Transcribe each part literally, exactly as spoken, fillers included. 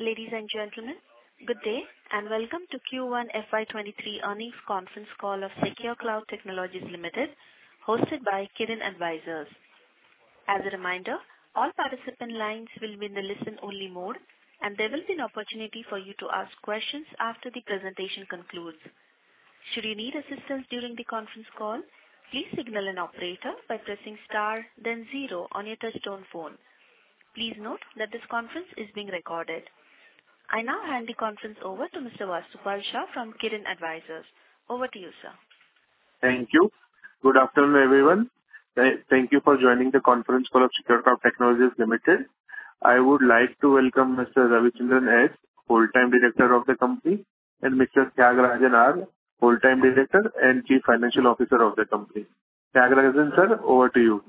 Ladies and gentlemen, good day and welcome to Q one F Y twenty-three earnings conference call of Secure Cloud Technologies Limited, hosted by Kirin Advisors. As a reminder, all participant lines will be in the listen-only mode, and there will be an opportunity for you to ask questions after the presentation concludes. Should you need assistance during the conference call, please signal an operator by pressing star then zero on your touchtone phone. Please note that this conference is being recorded. I now hand the conference over to Mister Vastupal Shah from Kirin Advisors. Over to you, sir. Thank you. Good afternoon, everyone. Thank you for joining the conference call of Secure Cloud Technologies Limited. I would like to welcome Mister Ravichandran S., Full-Time Director of the company, and Mister Tyagarajan R., Full-Time Director and Chief Financial Officer of the company. Tyagarajan, sir, over to you.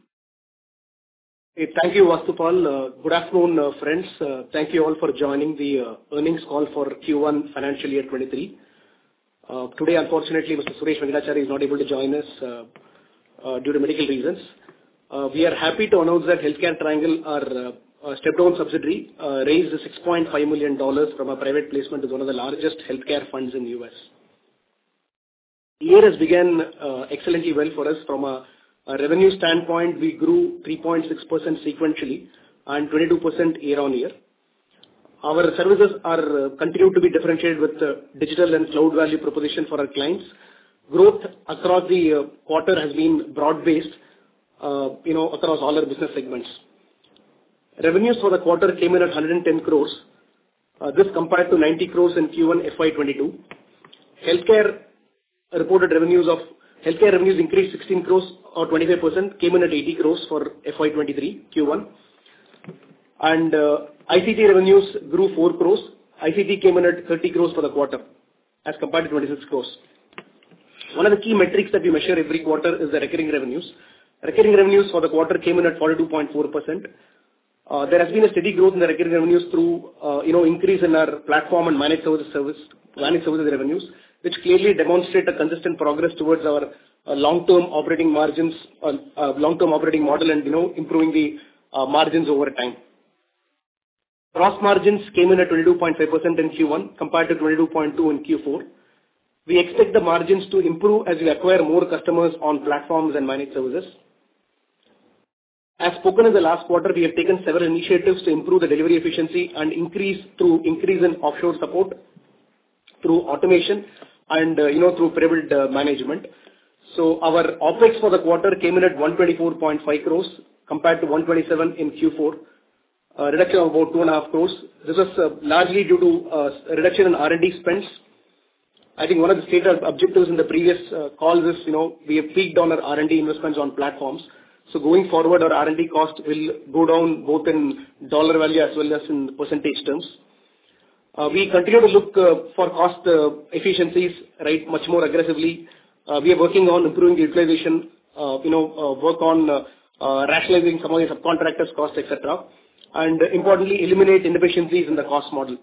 Hey, thank you, Vastupal. Uh, good afternoon, uh, friends. Uh, thank you all for joining the uh, earnings call for Q one financial year twenty-three. Uh, today, unfortunately, Mister Suresh Venkatachari is not able to join us uh, uh, due to medical reasons. Uh, we are happy to announce that Healthcare Triangle, our uh, step-down subsidiary, uh, raised six point five million dollars from a private placement with one of the largest healthcare funds in the U S. The year has begun uh, excellently well for us from a A revenue standpoint. We grew three point six percent sequentially and twenty-two percent year-on-year. Our services are uh, continue to be differentiated with uh, digital and cloud value proposition for our clients. Growth across the uh, quarter has been broad-based, uh, you know, across all our business segments. Revenues for the quarter came in at one hundred ten crores. Uh, this compared to ninety crores in Q one F Y twenty-two. Healthcare reported revenues of Healthcare revenues increased sixteen crores or twenty-five percent, came in at eighty crores for F Y twenty-three Q one. And uh, I C T revenues grew four crores. I C T came in at thirty crores for the quarter as compared to twenty-six crores. One of the key metrics that we measure every quarter is the recurring revenues. Recurring revenues for the quarter came in at forty-two point four percent. Uh, there has been a steady growth in the recurring revenues through, uh, you know, increase in our platform and managed services, service, managed services revenues, which clearly demonstrate a consistent progress towards our uh, long-term operating margins, uh, uh, long-term operating model, and, you know, improving the uh, margins over time. Gross margins came in at twenty-two point five percent in Q one compared to twenty-two point two in Q four. We expect the margins to improve as we acquire more customers on platforms and managed services. As spoken in the last quarter, we have taken several initiatives to improve the delivery efficiency and increase through increase in offshore support, through automation, and uh, you know through privileged uh, management. So our OpEx for the quarter came in at one hundred twenty-four point five crores compared to one hundred twenty-seven in Q four, a reduction of about two and a half crores. This was uh, largely due to uh, a reduction in R and D spends. I think one of the stated objectives in the previous uh, calls is, you know, we have peaked on our R and D investments on platforms. So going forward, our R and D cost will go down both in dollar value as well as in percentage terms. Uh, we continue to look uh, for cost uh, efficiencies, right, much more aggressively. Uh, we are working on improving the utilization, uh, you know, uh, work on uh, uh, rationalizing some of the subcontractors' costs, et cetera. And uh, importantly, eliminate inefficiencies in the cost model.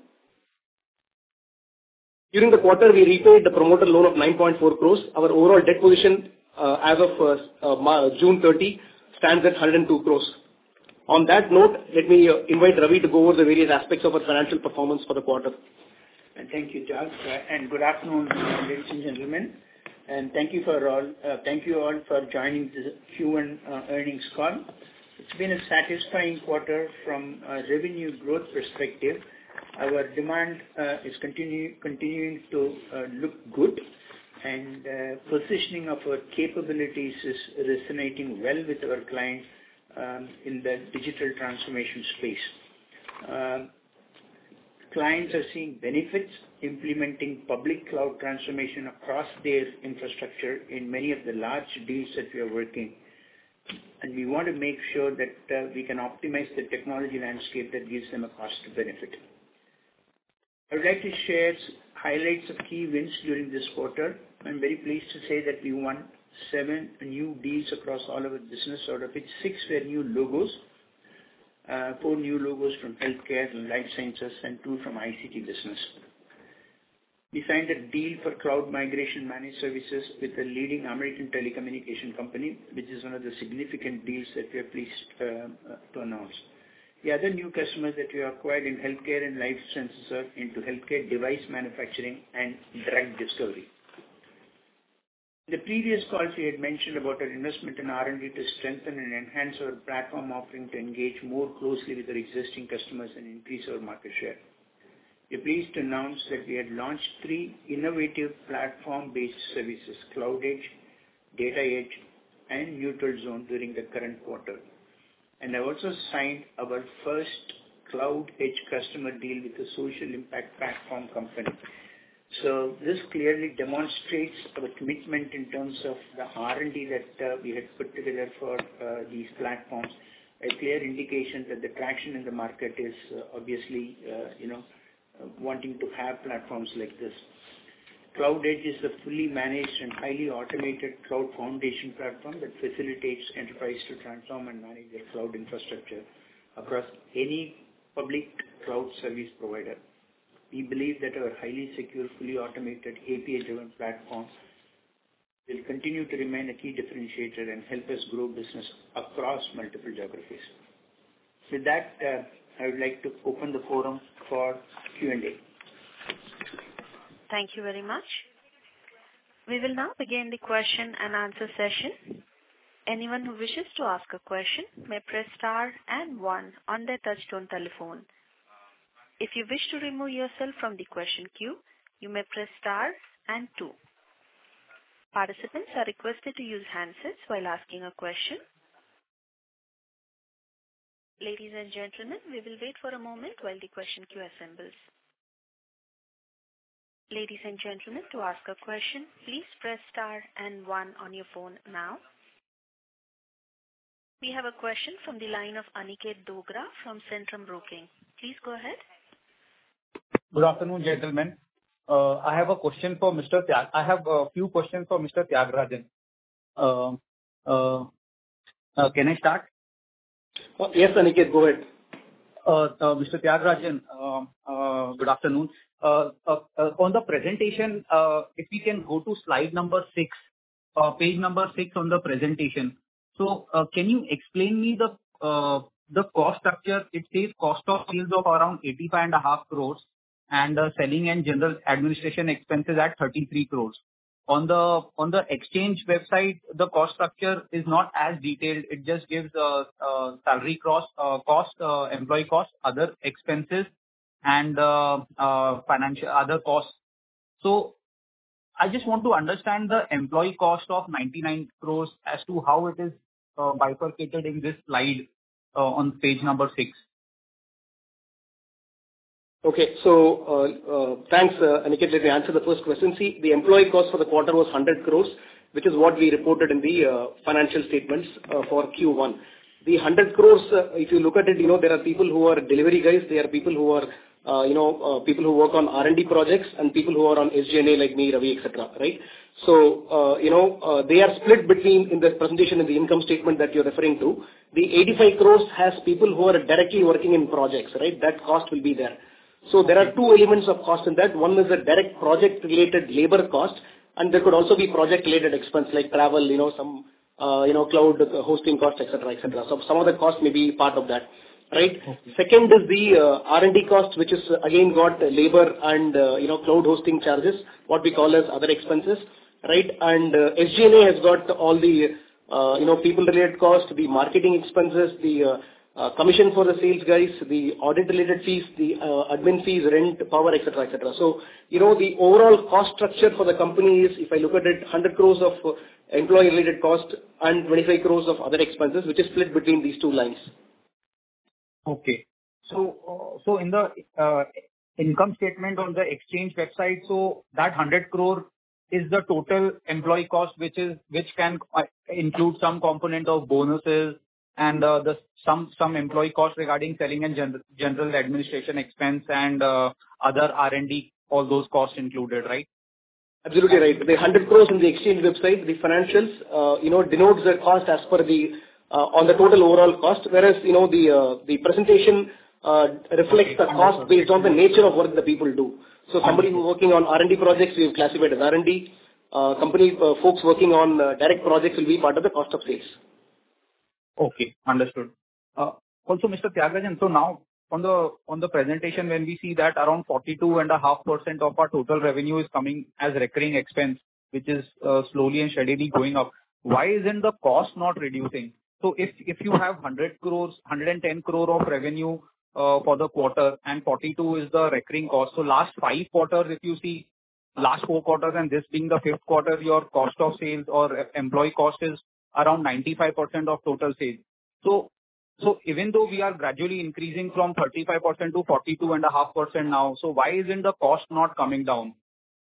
During the quarter, we repaid the promoter loan of nine point four crores. Our overall debt position uh, as of uh, uh, June thirtieth stands at one hundred two crores. On that note, let me uh, invite Ravi to go over the various aspects of our financial performance for the quarter. And thank you, Doug, uh, and good afternoon, ladies and gentlemen. And thank you for all. Uh, thank you all for joining the Q one uh, earnings call. It's been a satisfying quarter from a revenue growth perspective. Our demand uh, is continue, continuing to uh, look good, and uh, positioning of our capabilities is resonating well with our clients um, in the digital transformation space. Uh, clients are seeing benefits implementing public cloud transformation across their infrastructure in many of the large deals that we are working. And we want to make sure that uh, we can optimize the technology landscape that gives them a cost benefit. I would like to share highlights of key wins during this quarter. I'm very pleased to say that we won seven new deals across all of our business, out of which six were new logos, uh, four new logos from healthcare and life sciences, and two from I C T business. We signed a deal for cloud migration managed services with a leading American telecommunication company, which is one of the significant deals that we are pleased uh, to announce. The other new customers that we acquired in healthcare and life sciences are into healthcare device manufacturing and drug discovery. In the previous calls, we had mentioned about our investment in R and D to strengthen and enhance our platform offering to engage more closely with our existing customers and increase our market share. We are pleased to announce that we had launched three innovative platform-based services, Cloud Edge, Data Edge, and Neutral Zone during the current quarter. And I also signed our first Cloud Edge customer deal with a social impact platform company. So this clearly demonstrates our commitment in terms of the R and D that uh, we had put together for uh, these platforms. A clear indication that the traction in the market is uh, obviously, uh, you know, uh, wanting to have platforms like this. Cloud Edge is a fully managed and highly automated cloud foundation platform that facilitates enterprise to transform and manage their cloud infrastructure across any public cloud service provider. We believe that our highly secure, fully automated A P I-driven platform will continue to remain a key differentiator and help us grow business across multiple geographies. With that, uh, I would like to open the forum for Q and A. Thank you very much. We will now begin the question and answer session. Anyone who wishes to ask a question may press star and one on their touchtone telephone. If you wish to remove yourself from the question queue, you may press star and two. Participants are requested to use handsets while asking a question. Ladies and gentlemen, we will wait for a moment while the question queue assembles. Ladies and gentlemen, to ask a question, please press star and one on your phone now. We have a question from the line of Aniket Dogra from Centrum Broking. Please go ahead. Good afternoon, gentlemen. Uh, I have a question for Mister Tyag. I have a few questions for Mister Tyagarajan. Uh, uh, uh, can I start? Oh, yes, Aniket, go ahead. Uh, uh, Mister Tyagarajan, uh, uh, good afternoon. Uh, uh, uh, on the presentation, uh, if we can go to slide number six, uh, page number six on the presentation. So, uh, can you explain me the uh, the cost structure? It says cost of sales of around eighty-five and a half crores. And uh, selling and general administration expenses at thirty-three crores. On the on the exchange website, the cost structure is not as detailed. It just gives uh, uh, salary cost, uh, cost, uh, employee cost, other expenses, and uh, uh, financial other costs. So I just want to understand the employee cost of ninety-nine crores as to how it is uh, bifurcated in this slide uh, on page number six. Okay. So, uh uh thanks, uh Aniket. Let me answer the first question. See, the employee cost for the quarter was one hundred crores, which is what we reported in the uh financial statements uh for Q one. The one hundred crores, uh, if you look at it, you know, there are people who are delivery guys, there are people who are, uh you know, uh people who work on R and D projects, and people who are on S G and A like me, Ravi, et cetera, right? So, uh you know, uh they are split between, in the presentation in the income statement that you're referring to, the eighty-five crores has people who are directly working in projects, right? That cost will be there. So there are two elements of cost in that. One is the direct project-related labor cost, and there could also be project-related expense like travel, you know, some, uh, you know, cloud hosting cost, et cetera, et cetera. So some of the cost may be part of that, right? Okay. Second is the uh, R and D cost, which is uh, again got labor and, uh, you know, cloud hosting charges, what we call as other expenses, right? And uh, S G and A has got all the, uh, you know, people-related cost, the marketing expenses, the uh, Uh, commission for the sales guys, the audit-related fees, the uh, admin fees, rent, power, et cetera, et cetera. So, you know, the overall cost structure for the company is, if I look at it, one hundred crores of uh, employee-related cost and twenty-five crores of other expenses, which is split between these two lines. Okay. So, uh, so in the uh, income statement on the exchange website, so that one hundred crore is the total employee cost, which is which can uh, include some component of bonuses, and uh, the some some employee costs regarding selling and gen- general administration expense and uh, other R and D, all those costs included, right? Absolutely right. The one hundred crores in the exchange website, the financials, uh, you know, denotes the cost as per the uh, on the total overall cost, whereas, you know, the uh, the presentation uh, reflects the cost based on the nature of work the people do. So somebody who's working on R and D projects, we have classified as R and D. Uh, company uh, folks working on uh, direct projects will be part of the cost of sales. Okay, understood. Uh, also, Mister Tyagarajan, so now on the on the presentation, when we see that around forty-two point five percent of our total revenue is coming as recurring expense, which is uh, slowly and steadily going up, why isn't the cost not reducing? So if if you have one hundred crores, one hundred ten crore of revenue uh, for the quarter and forty-two is the recurring cost, so last five quarters, if you see last four quarters and this being the fifth quarter, your cost of sales or employee cost is around ninety-five percent of total sales. So So even though we are gradually increasing from thirty-five percent to forty-two point five percent now, so why isn't the cost not coming down?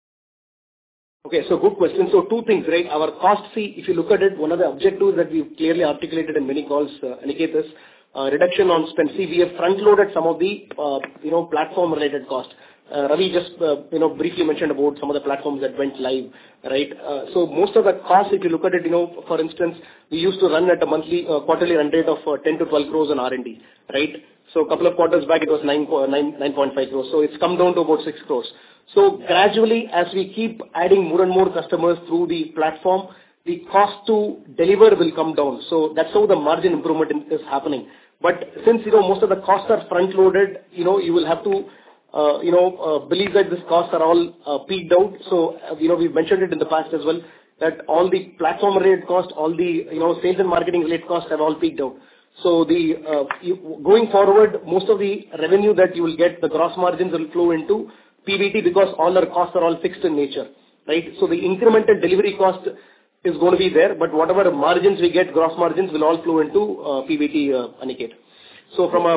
Okay, so good question. So two things, right? Our cost, see, if you look at it, one of the objectives that we've clearly articulated in many calls, uh, Aniket, is uh, reduction on spend. See, we have front-loaded some of the, uh, you know, platform-related costs. Uh, Ravi just, uh, you know, briefly mentioned about some of the platforms that went live, right? Uh, so most of the costs, if you look at it, you know, for instance, we used to run at a monthly, uh, quarterly run rate of uh, ten to twelve crores on R and D, right? So a couple of quarters back, it was nine point five crores. So it's come down to about six crores. So gradually, as we keep adding more and more customers through the platform, the cost to deliver will come down. So that's how the margin improvement is happening. But since, you know, most of the costs are front-loaded, you know, you will have to Uh, you know, uh, believe that these costs are all uh, peaked out. So, uh, you know, we've mentioned it in the past as well, that all the platform-related costs, all the, you know, sales and marketing-related costs have all peaked out. So the uh, you, going forward, most of the revenue that you will get, the gross margins will flow into P B T because all our costs are all fixed in nature, right? So the incremental delivery cost is going to be there, but whatever margins we get, gross margins will all flow into uh, P B T, uh, Aniket. So from a,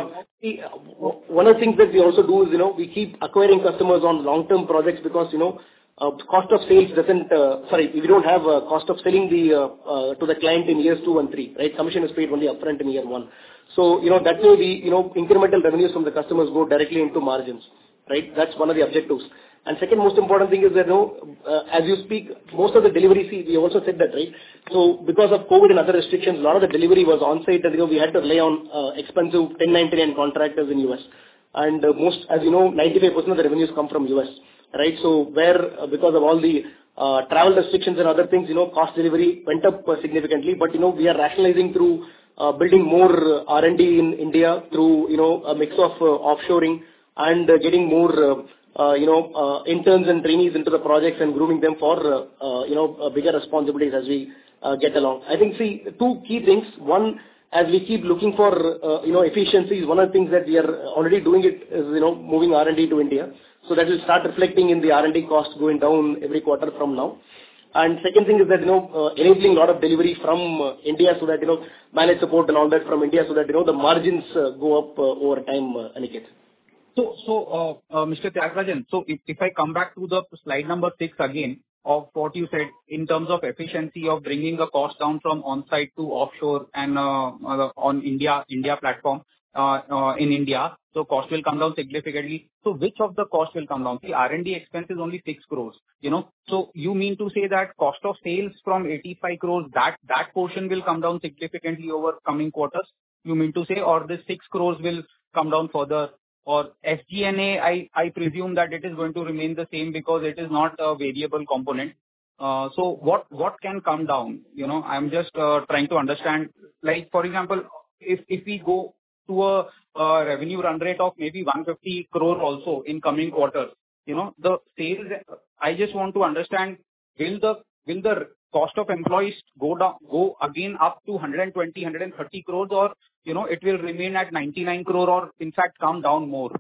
one of the things that we also do is, you know, we keep acquiring customers on long-term projects because, you know, uh, cost of sales doesn't, uh, sorry, we don't have a cost of selling the, uh, uh, to the client in years two and three, right? Commission is paid only upfront in year one. So, you know, that way we, you know, incremental revenues from the customers go directly into margins, right? That's one of the objectives. And second most important thing is that, you know, uh, as you speak, most of the delivery, see, we also said that, right? So because of COVID and other restrictions, a lot of the delivery was on-site, and, you know, we had to rely on uh, expensive ten ninety-nine contractors in U S. And uh, most, as you know, ninety-five percent of the revenues come from U S, right? So where, uh, because of all the uh, travel restrictions and other things, you know, cost delivery went up uh, significantly. But, you know, we are rationalizing through uh, building more uh, R and D in India through, you know, a mix of uh, offshoring and uh, getting more uh, Uh, you know, uh, interns and trainees into the projects and grooming them for, uh, uh, you know, uh, bigger responsibilities as we uh, get along. I think, see, two key things. One, as we keep looking for, uh, you know, efficiencies, one of the things that we are already doing it is, you know, moving R and D to India. So that will start reflecting in the R and D cost going down every quarter from now. And second thing is that, you know, uh, enabling a lot of delivery from uh, India so that, you know, managed support and all that from India so that, you know, the margins uh, go up uh, over time, uh, Aniket. So, so uh, uh, Mister Tyagarajan, so if, if I come back to the slide number six again of what you said in terms of efficiency of bringing the cost down from on-site to offshore and uh, uh, on India India platform uh, uh, in India, so cost will come down significantly. So which of the cost will come down? See, R and D expense is only six crores, you know. So you mean to say that cost of sales from eighty-five crores, that that portion will come down significantly over coming quarters? You mean to say, or this six crores will come down further? Or S G and A, I, I presume that it is going to remain the same because it is not a variable component. Uh, so what, what can come down? You know, I'm just uh, trying to understand, like, for example, if, if we go to a, a revenue run rate of maybe one hundred fifty crore also in coming quarters, you know, the sales, I just want to understand, will the, will the cost of employees go down, go again up to one hundred twenty, one hundred thirty crores, or, you know, it will remain at ninety-nine crore or in fact come down more?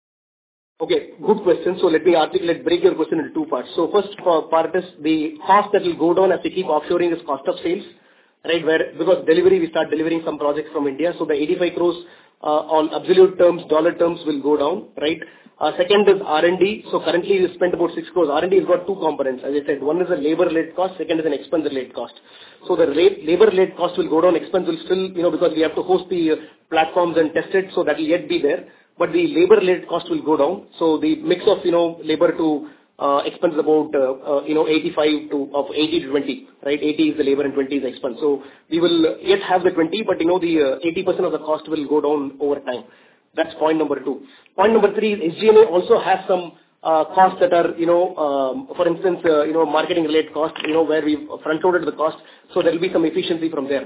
Okay, good question. So let me articulate, break your question into two parts. So first part is the cost that will go down as we keep offshoring is cost of sales, right? Where, because delivery, we start delivering some projects from India. So the eighty-five crores uh, on absolute terms, dollar terms will go down, right? Uh, second is R and D. So currently we spend about six crores. R and D has got two components. As I said, one is a labor-related cost, second is an expense-related cost. So the labor-related cost will go down, expense will still, you know, because we have to host the uh, platforms and test it, so that will yet be there. But the labor-related cost will go down. So the mix of, you know, labor to uh, expense about, uh, uh, you know, eighty-five to, of eighty to twenty, right? eighty is the labor and twenty is the expense. So we will yet have the twenty, but, you know, the uh, eighty percent of the cost will go down over time. That's point number two. Point number three is S G and A also has some uh, costs that are, you know, um, for instance, uh, you know, marketing related costs, you know, where we've front-loaded the cost, so there will be some efficiency from there.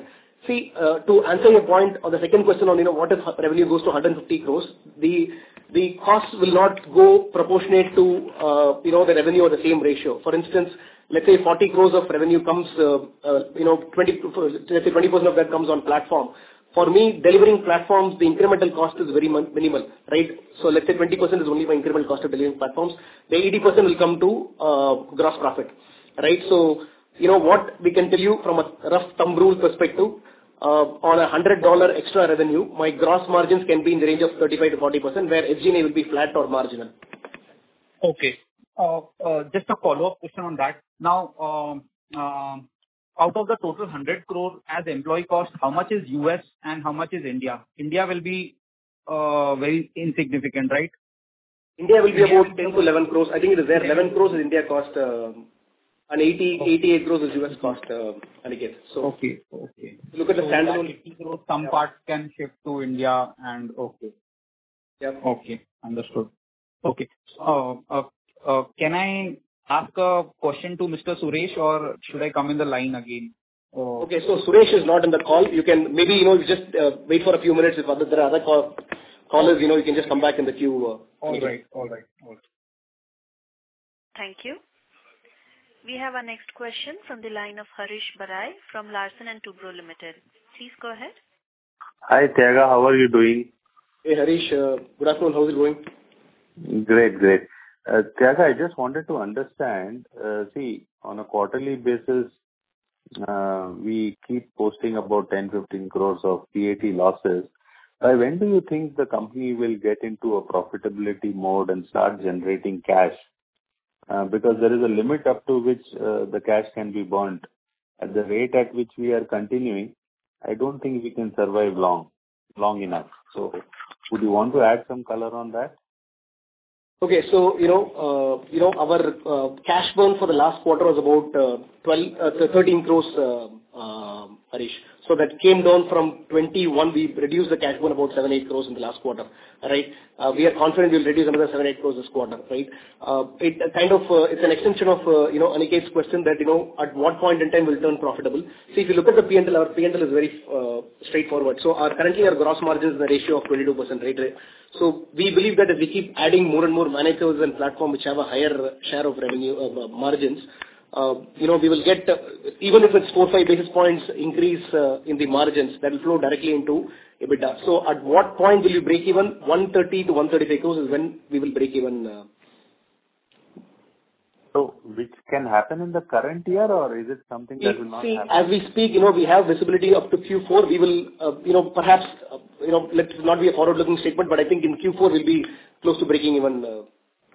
See, uh, to answer your point on the second question on, you know, what if revenue goes to one hundred fifty crores, the the costs will not go proportionate to, uh, you know, the revenue or the same ratio. For instance, let's say forty crores of revenue comes, uh, uh, you know, twenty, let's say twenty percent of that comes on platform. For me, delivering platforms, the incremental cost is very minimal, right? So let's say twenty percent is only my incremental cost of delivering platforms. The eighty percent will come to uh, gross profit, right? So, you know, what we can tell you from a rough thumb rule perspective, uh, on a one hundred dollars extra revenue, my gross margins can be in the range of thirty-five to forty percent, where S G and A will be flat or marginal. Okay. Uh, uh, just a follow-up question on that. Now, um, um, out of the total one hundred crore as employee cost, how much is U S and how much is India? India will be uh, very insignificant, right? India will be India about ten to eleven crores. I think it is there. eleven crores is India cost, uh, and eighty, okay. eighty-eight crores is U S cost, uh, Aniket. So okay, okay. Look at the so standalone. eighty crores, some yeah. parts can shift to India and okay. Yeah. Okay, understood. Okay. Uh, uh, uh, can I ask a question to Mister Suresh, or should I come in the line again? Oh. Okay, so Suresh is not in the call. You can maybe, you know, just uh, wait for a few minutes. If other, there are other call, callers, you know, you can just come back in the queue. Uh, all right, all right, all right. Thank you. We have our next question from the line of Harish Barai from Larsen and Toubro Limited. Please go ahead. Hi, Tyaga. How are you doing? Hey, Harish. Uh, good afternoon. How's it going? Great, great. Uh, Tyaga, I just wanted to understand, uh, see, on a quarterly basis, uh, we keep posting about ten to fifteen crores of P A T losses. By when do you think the company will get into a profitability mode and start generating cash? Uh, because there is a limit up to which uh, the cash can be burnt. At the rate at which we are continuing, I don't think we can survive long, long enough. So, would you want to add some color on that? Okay, so, you know, uh, you know, our uh, cash burn for the last quarter was about uh, twelve, uh, thirteen crores, uh, uh, Harish. So that came down from twenty-one. We reduced the cash burn about seven, eight crores in the last quarter, right? Uh, we are confident we'll reduce another seven, eight crores this quarter, right? Uh, it uh, kind of, uh, it's an extension of, uh, you know, Aniket's question that, you know, at what point in time we'll turn profitable. See, if you look at the P and L, our P and L is very uh, straightforward. So our currently our gross margin is in the ratio of twenty-two percent, right? So we believe that as we keep adding more and more managed services and platform which have a higher share of revenue uh, margins, uh, you know, we will get, uh, even if it's four, five basis points increase uh, in the margins, that will flow directly into EBITDA. So at what point will you break even? one thirty to one thirty-five crores is when we will break even. Uh, So, which can happen in the current year, or is it something that will not see, happen? As we speak, you know, we have visibility up to Q four. We will, uh, you know, perhaps, uh, you know, let's not be a forward-looking statement, but I think in Q four we'll be close to breaking even. Uh,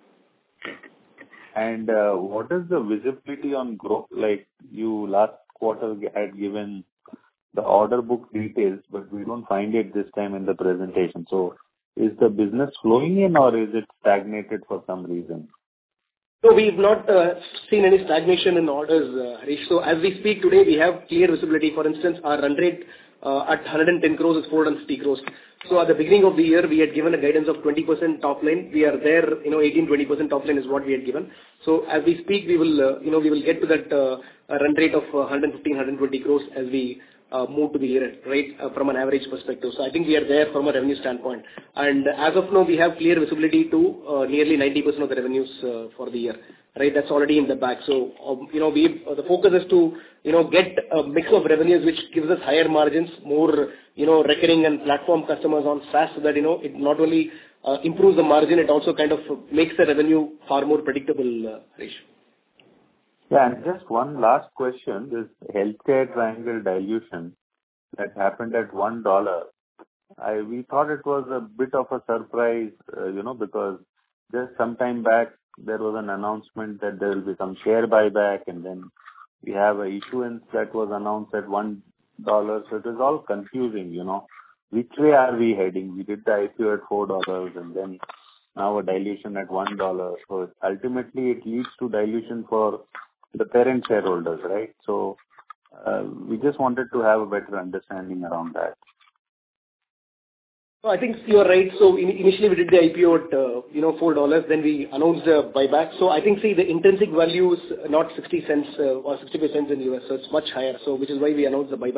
And uh, what is the visibility on growth? Like you last quarter had given the order book details, but we don't find it this time in the presentation. So is the business flowing in, or is it stagnated for some reason? So we've not uh, seen any stagnation in orders, uh, Harish. So as we speak today, we have clear visibility. For instance, our run rate uh, at one hundred ten crores is four hundred fifty crores. So at the beginning of the year, we had given a guidance of twenty percent top line. We are there, you know, eighteen to twenty percent top line is what we had given. So as we speak, we will, uh, you know, we will get to that uh, run rate of uh, one hundred fifteen, one hundred twenty crores as we uh, move to the year, right, uh, from an average perspective. So I think we are there from a revenue standpoint. And as of now, we have clear visibility to uh, nearly ninety percent of the revenues uh, for the year, right? That's already in the bag. So, um, you know, we uh, the focus is to, you know, get a mix of revenues which gives us higher margins, more, you know, recurring and platform customers on SaaS, so that, you know, it not only uh, improves the margin, it also kind of makes the revenue far more predictable, uh, Harish. Yeah, and just one last question. This healthcare triangle dilution that happened at one dollar, I we thought it was a bit of a surprise, uh, you know, because just some time back there was an announcement that there will be some share buyback, and then we have a issuance that was announced at one dollar. So it is all confusing, you know. Which way are we heading? We did the I P O at four dollars, and then now a dilution at one dollar. So ultimately it leads to dilution for the parent shareholders, right? So uh, we just wanted to have a better understanding around that. So I think you are right. So in, initially we did the I P O at, uh, you know, four dollars, then we announced the buyback. So I think, see, the intrinsic value is not sixty cents uh, or sixty-five cents in the U S, so it's much higher. So which is why we announced the buyback.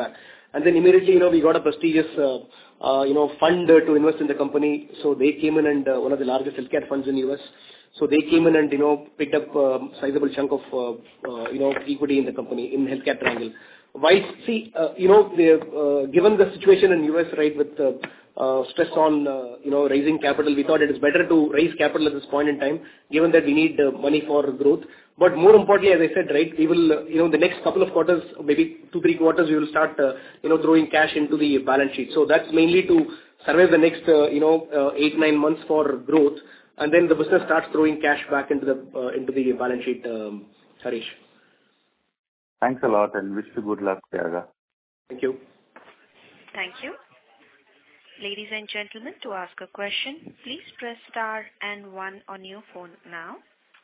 And then immediately, you know, we got a prestigious, uh, uh, you know, fund uh, to invest in the company. So they came in and uh, one of the largest healthcare funds in U S. So they came in and, you know, picked up a um, sizable chunk of, uh, uh, you know, equity in the company, in Healthcare Triangle. Why, see, uh, you know, the, uh, given the situation in U S, right, with uh, uh, stress on, uh, you know, raising capital, we thought it is better to raise capital at this point in time, given that we need uh, money for growth. But more importantly, as I said, right, we will, uh, you know, the next couple of quarters, maybe two, three quarters, we will start, uh, you know, throwing cash into the balance sheet. So that's mainly to survive the next, uh, you know, uh, eight, nine months for growth. And then the business starts throwing cash back into the, uh, into the balance sheet, um, Harish. Thanks a lot and wish you good luck, Tyaga. Thank you. Thank you. Ladies and gentlemen, to ask a question, please press star and one on your phone now.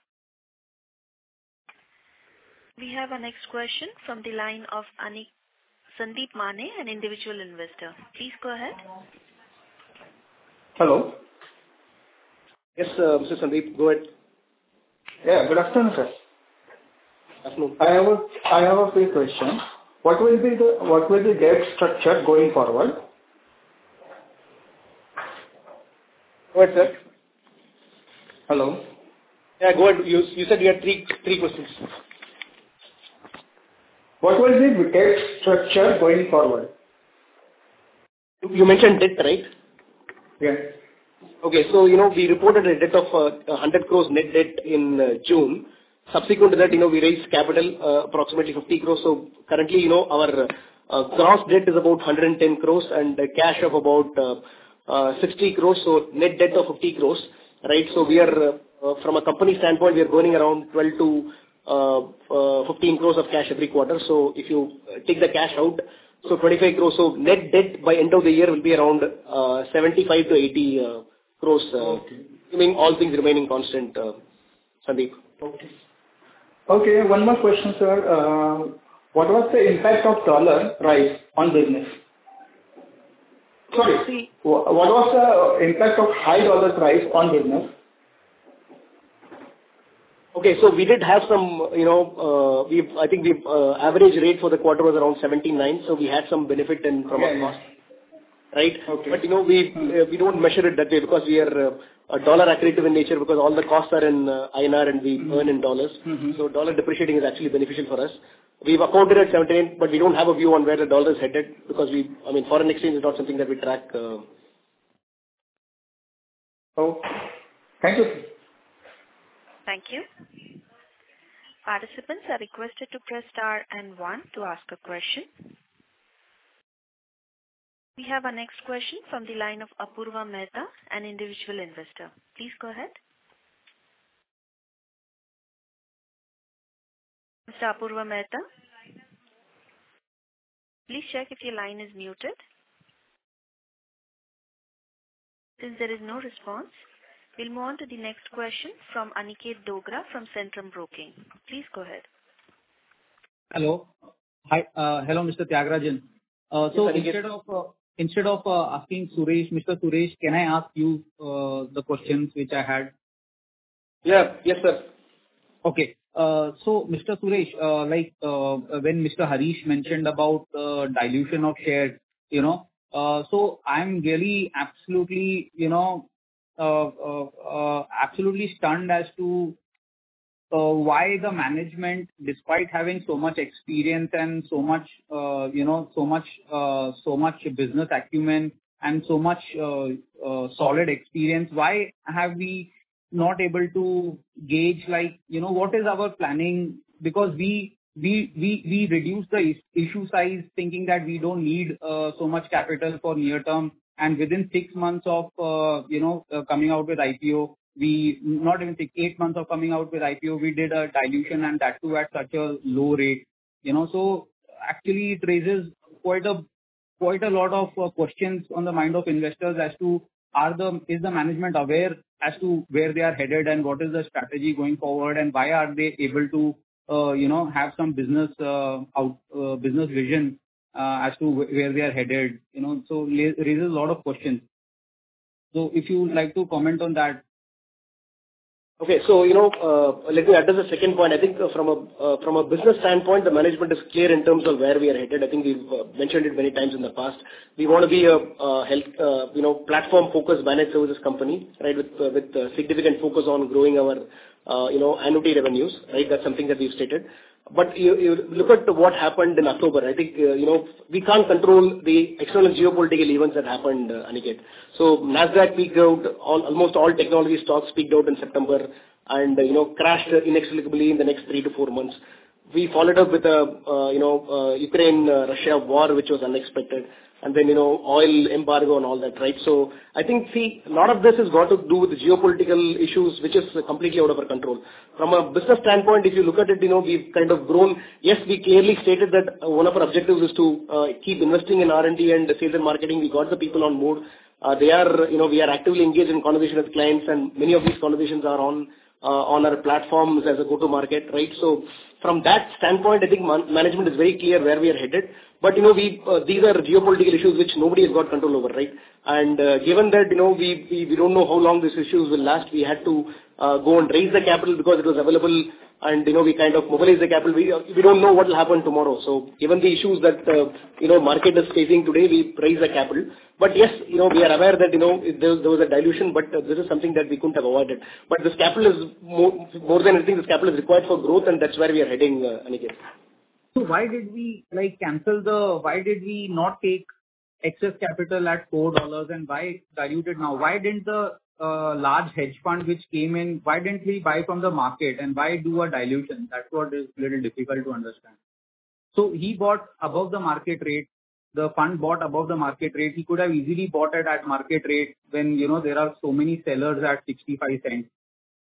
We have our next question from the line of Anik Sandeep Mane, an individual investor. Please go ahead. Hello. Yes, uh, Mister Sandeep, go ahead. Yeah, good afternoon, sir. Afternoon. I have a I have a few questions. What will be the what will be debt structure going forward? Go ahead, sir. Hello. Yeah, go ahead. You you said you had three three questions. What will be the debt structure going forward? You mentioned debt, right? Yeah. Okay, so you know we reported a debt of uh, one hundred crores net debt in uh, June. Subsequent to that, you know, we raised capital, uh, approximately fifty crores. So currently, you know, our uh, gross debt is about one hundred ten crores and a cash of about uh, uh, sixty crores. So net debt of fifty crores, right? So we are, uh, uh, from a company standpoint, we are burning around twelve to uh, uh, fifteen crores of cash every quarter. So if you take the cash out, so twenty-five crores. So net debt by end of the year will be around uh, seventy-five to eighty uh, crores. Uh, Okay. I mean, all things remaining constant, uh, Sandeep. Okay. Okay, one more question, sir. Uh, What was the impact of dollar rise on business? Sorry, See, wha- what was the impact of high dollar price on business? okay, so we did have some, you know, uh, we I think the uh, average rate for the quarter was around seventy-nine, so we had some benefit in from Yeah, our yeah. cost, right? Okay. But, you know, we uh, we don't measure it that way because we are uh, a dollar accretive in nature because all the costs are in uh, I N R and we earn in dollars. Mhm. So dollar depreciating is actually beneficial for us. We've accounted at seventy-nine, but we don't have a view on where the dollar is headed because we, I mean, foreign exchange is not something that we track. uh, Oh, thank you, sir. Thank you. Participants are requested to press star and one to ask a question. We have our next question from the line of Apurva Mehta, an individual investor. Please go ahead. Mister Apurva Mehta, please check if your line is muted. Since there is no response, we'll move on to the next question from Aniket Dogra from Centrum Broking. Please go ahead. Hello. Hi. uh, Hello, Mister Tyagarajan. Uh, So Yes, Aniket. instead of uh, instead of uh, asking Suresh, Mister Suresh, can I ask you uh, the questions which I had? Yeah. Yes, sir. Okay. Uh, So Mister Suresh, uh, like uh, when Mister Harish mentioned about uh, dilution of shares, you know, uh, so I'm really absolutely, you know, uh, uh, uh, absolutely stunned as to uh, why the management, despite having so much experience and so much, uh, you know, so much, uh, so much business acumen and so much uh, uh, solid experience, why have we not able to gauge, like, you know, what is our planning? Because we we we we reduce the is- issue size, thinking that we don't need uh, so much capital for near term, and within six months of uh, you know uh, coming out with I P O, we not even six, eight months of coming out with I P O, we did a dilution, and that too at such a low rate. You know, so actually it raises quite a quite a lot of uh, questions on the mind of investors as to are the is the management aware as to where they are headed and what is the strategy going forward, and why are they able to uh, you know have some business uh, out uh, business vision uh, as to wh- where they are headed. You know, so la- raises a lot of questions. So if you would like to comment on that. Okay. So, you know, uh, let me address the second point. I think uh, from a uh, from a business standpoint, the management is clear in terms of where we are headed. I think we've uh, mentioned it many times in the past. We want to be a uh, health, uh, you know, platform-focused managed services company, right, with uh, with uh, significant focus on growing our, uh, you know, annuity revenues, right? That's something that we've stated. But you, you look at what happened in October. I think, uh, you know, we can't control the external geopolitical events that happened, uh, Aniket. So NASDAQ peaked out, all, almost all technology stocks peaked out in September and, uh, you know, crashed inexplicably in the next three to four months. We followed up with a, uh, you know, uh, Ukraine-Russia war, which was unexpected. And then, you know, oil embargo and all that, right? So I think, see, a lot of this has got to do with the geopolitical issues, which is completely out of our control. From a business standpoint, if you look at it, you know, we've kind of grown. Yes, we clearly stated that uh, one of our objectives is to uh, keep investing in R and D and sales and marketing. We got the people on board. Uh, they are, you know, we are actively engaged in conversation with clients, and many of these conversations are on uh, on our platforms as a go-to-market, right? So from that standpoint, I think man- management is very clear where we are headed. But, you know, we, uh, these are geopolitical issues which nobody has got control over, right? And uh, given that, you know, we, we, we don't know how long these issues will last, we had to uh, go and raise the capital because it was available, and, you know, we kind of mobilized the capital. We, uh, we don't know what will happen tomorrow. So given the issues that, uh, you know, market is facing today, we raised the capital. But yes, you know, we are aware that, you know, there, there was a dilution, but uh, this is something that we couldn't have avoided. But this capital is more, more than anything, this capital is required for growth, and that's where we are heading, uh, Aniket. So why did we like cancel the, why did we not take excess capital at four dollars and why dilute it now? Why didn't the uh, large hedge fund which came in, why didn't we buy from the market and why do a dilution? That's what is a little difficult to understand. So he bought above the market rate. The fund bought above the market rate. He could have easily bought it at market rate when, you know, there are so many sellers at sixty-five cents.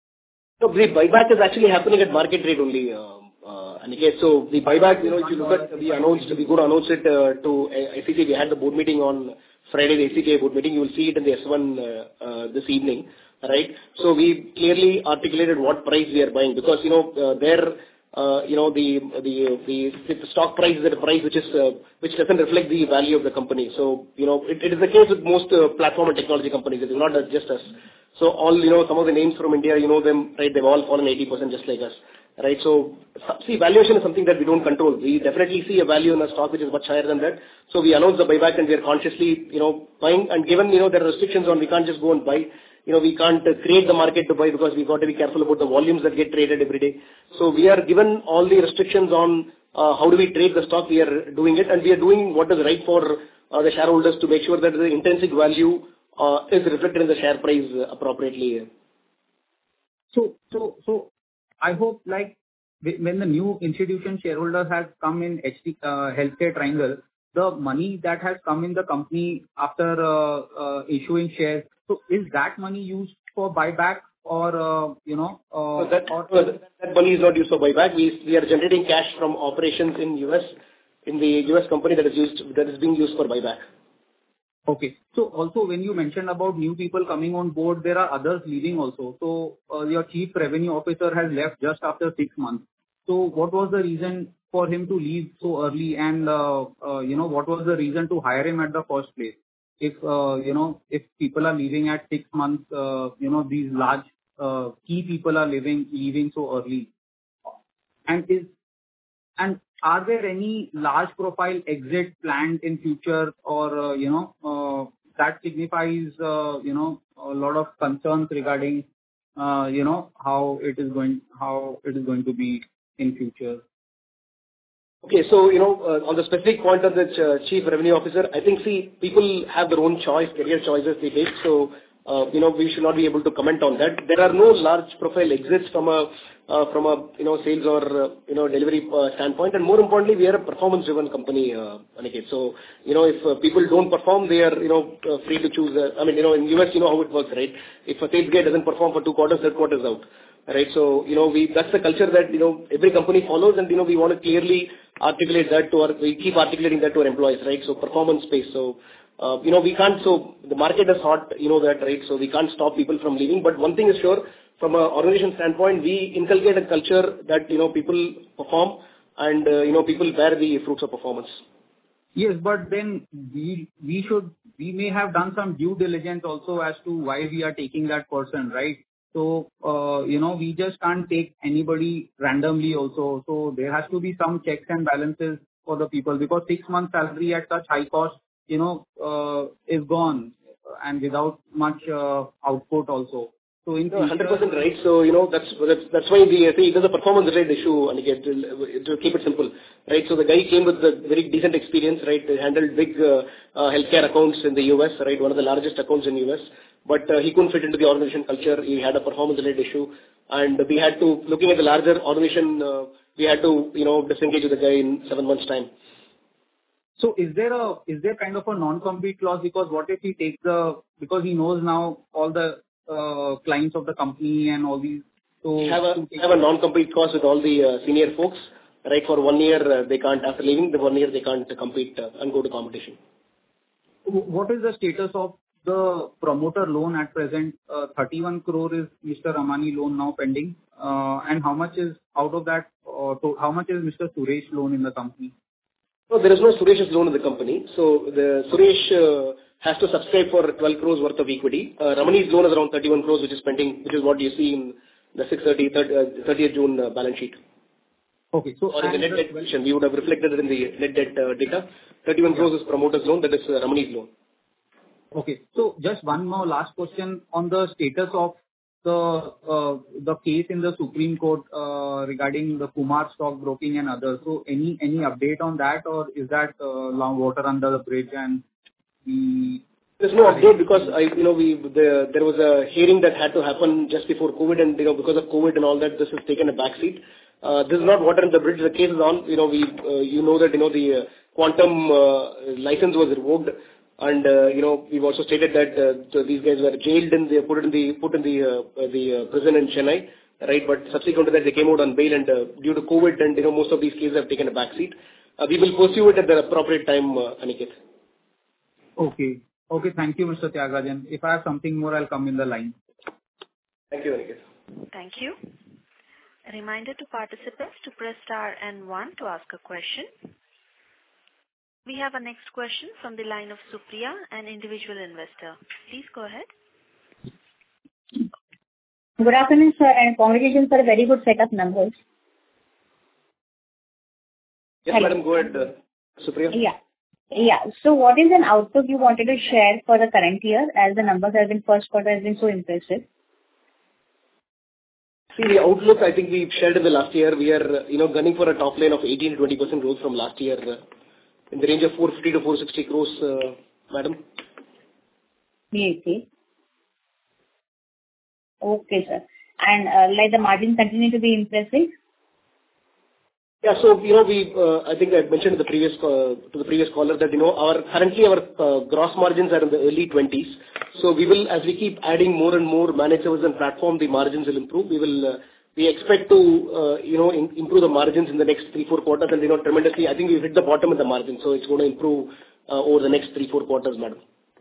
So the buyback is actually happening at market rate only, uh, uh, Aniket. So the buyback, you know, if you look at, we announced, we go to announce it uh, to S C K. We had the board meeting on Friday, the S C K board meeting. You will see it in the S one uh, uh, this evening, right? So we clearly articulated what price we are buying because, you know, uh, there, uh, you know, the the the, the stock price is at a price which is uh, which doesn't reflect the value of the company. So, you know, it, it is the case with most uh, platform and technology companies. It is not just us. So all, you know, some of the names from India, you know them, right? They've all fallen eighty percent just like us, right? So, see, valuation is something that we don't control. We definitely see a value in a stock which is much higher than that. So we announce the buyback and we are consciously, you know, buying. And given, you know, there are restrictions on, we can't just go and buy. You know, we can't uh, create the market to buy because we've got to be careful about the volumes that get traded every day. So we are given all the restrictions on uh, how do we trade the stock. We are doing it, and we are doing what is right for uh, the shareholders to make sure that the intrinsic value Uh, is reflected in the share price uh, appropriately. So, so, so, I hope like when the new institution shareholder has come in H D, uh, Healthcare Triangle, the money that has come in the company after uh, uh, issuing shares, so is that money used for buyback or, uh, you know? Uh, so that, or, uh, that money is not used for buyback. We, we are generating cash from operations in U S, in the U S company that is used, that is being used for buyback. Okay. So also when you mentioned about new people coming on board, there are others leaving also. So uh, your chief revenue officer has left just after six months. So what was the reason for him to leave so early? And, uh, uh, you know, what was the reason to hire him at the first place? If, uh, you know, if people are leaving at six months, uh, you know, these large uh, key people are leaving, leaving so early. And is, and are there any large profile exit planned in future or, uh, you know, uh, that signifies, uh, you know, a lot of concerns regarding, uh, you know, how it is going, how it is going to be in future? Okay. So, you know, uh, on the specific point of the ch- chief revenue officer, I think, see, people have their own choice, career choices they take. So, uh, you know, we should not be able to comment on that. There are no large profile exits from a, uh, from a, you know, sales or, uh, you know, delivery uh, standpoint. And more importantly, we are a performance-driven company, uh, Aniket. So, you know, if uh, people don't perform, they are, you know, uh, free to choose. Uh, I mean, you know, in U S, you know how it works, right? If a sales guy doesn't perform for two quarters, third quarter's out. Right. So, you know, we, that's the culture that, you know, every company follows, and, you know, we want to clearly articulate that to our, we keep articulating that to our employees, right? So performance based. So, uh, you know, we can't, so the market is hot, you know that, right? So we can't stop people from leaving. But one thing is sure, from an organization standpoint, we inculcate a culture that, you know, people perform and, uh, you know, people bear the fruits of performance. Yes, but then we, we should, we may have done some due diligence also as to why we are taking that person, right? So, uh, you know, we just can't take anybody randomly also. So there has to be some checks and balances for the people, because six months salary at such high cost, you know, uh, is gone and without much uh, output also. So in No, one hundred percent right. So, you know, that's that's that's why we say there's a performance-related issue, Aniket, to to keep it simple, right? So the guy came with a very decent experience, right? He handled big uh, uh, healthcare accounts in the U S, right? One of the largest accounts in U S. But uh, he couldn't fit into the organization culture. He had a performance-related issue, and we had to, looking at the larger organization, uh, we had to, you know, disengage with the guy in seven months' time. So is there a is there kind of a non-compete clause? Because what if he takes the, because he knows now all the uh, clients of the company and all these. So we have a have a non-compete clause with all the uh, senior folks, right? For one year uh, they can't, after leaving the one year they can't uh, compete uh, and go to competition. What is the status of the promoter loan at present? Uh, thirty-one crore is Mister Ramani loan now pending, uh, and how much is out of that? Uh, to, how much is Mister Suresh loan in the company? No, there is no Suresh's loan in the company. So the Suresh uh, has to subscribe for twelve crores worth of equity. Uh, Ramani's loan is around thirty-one crores, which is pending, which is what you see in the six thirty, thirtieth June uh, balance sheet. Okay. So or in the net debt position, we would have reflected it in the net debt uh, data. thirty-one yeah. crores is promoter's loan, that is uh, Ramani's loan. Okay. So just one more last question on the status of the uh, the case in the Supreme Court uh, regarding the Kumar stock broking and others. So any any update on that, or is that uh, long water under the bridge and we... There's no update because I, you know, we the, there was a hearing that had to happen just before COVID, and you know, because of COVID and all that, this has taken a backseat. Uh, this is not water under the bridge. The case is on. You know, we uh, you know that you know the uh, quantum uh, license was revoked. And, uh, you know, we've also stated that uh, these guys were jailed and they put in the put in the uh, the uh, prison in Chennai, right? But subsequent to that, they came out on bail, and uh, due to COVID and, you know, most of these cases have taken a backseat. Uh, we will pursue it at the appropriate time, uh, Aniket. Okay. Okay, thank you, Mister Tyagarajan. If I have something more, I'll come in the line. Thank you, Aniket. Thank you. A reminder to participants to press star and one to ask a question. We have a next question from the line of Supriya, an individual investor. Please go ahead. Good afternoon, sir, and congratulations for a very good set of numbers. Yes, Hello. madam, go ahead, uh, Supriya. Yeah. Yeah. So what is an outlook you wanted to share for the current year, as the numbers have been, first quarter has been so impressive? See, the outlook, I think we shared in the last year. We are, uh, you know, gunning for a top line of eighteen to twenty percent growth from last year. Uh, in the range of four fifty to four sixty crores, uh, madam. Okay. Okay, sir. And uh, like the margins continue to be impressive? Yeah, so, you know, we, uh, I think I mentioned to the previous, uh, to the previous caller that, you know, our, currently our uh, gross margins are in the early twenties. So we will, as we keep adding more and more managed services and platform, the margins will improve. We will, uh, we expect to, uh, you know, in, improve the margins in the next three, four quarters, and, you know, tremendously. I think we've hit the bottom of the margin, so it's going to improve uh, over the next three, four quarters, madam.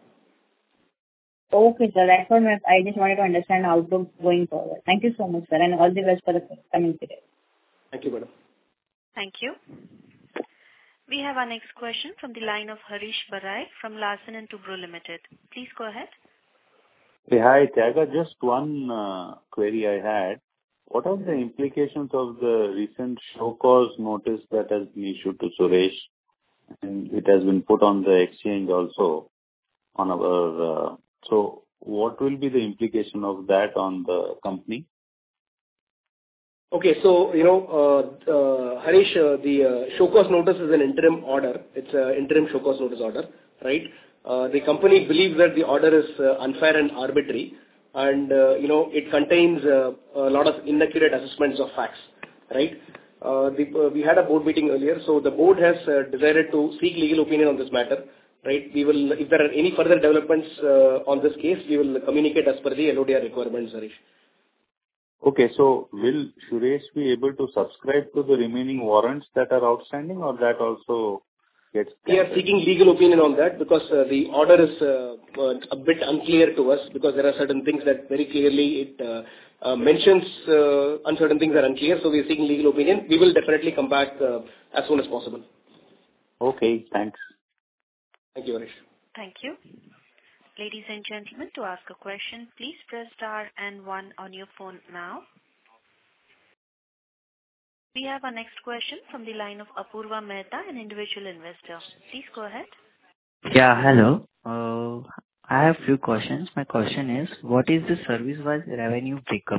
Okay, sir. That's what I just wanted to understand outlook going forward. Thank you so much, sir, and all the best for the coming period. Thank you, madam. Thank you. We have our next question from the line of Harish Barai from Larsen and Toubro Limited. Please go ahead. Hey, hi, Tyaga. Just one uh, query I had. What are the implications of the recent show cause notice that has been issued to Suresh, and it has been put on the exchange also on our, uh, so what will be the implication of that on the company? Okay, so, you know, uh, uh, Harish, uh, the uh, show cause notice is an interim order. It's an interim show cause notice order, right? Uh, the company believes that the order is uh, unfair and arbitrary, and, uh, you know, it contains uh, a lot of inaccurate assessments of facts, right? Uh, the, uh, we had a board meeting earlier, so the board has uh, decided to seek legal opinion on this matter, right? We will, if there are any further developments uh, on this case, we will communicate as per the L O D R requirements, Harish. Okay, so will Suresh be able to subscribe to the remaining warrants that are outstanding, or that also gets... We are seeking legal opinion on that because uh, the order is uh, uh, a bit unclear to us, because there are certain things that very clearly it uh, uh, mentions uh, uncertain things are unclear, so we are seeking legal opinion. We will definitely come back uh, as soon as possible. Okay, thanks. Thank you, Harish. Thank you. Ladies and gentlemen, to ask a question, please press star and one on your phone now. We have our next question from the line of Apurva Mehta, an individual investor. Please go ahead. Yeah, hello. Uh, I have few questions. My question is, what is the service-wise revenue breakup?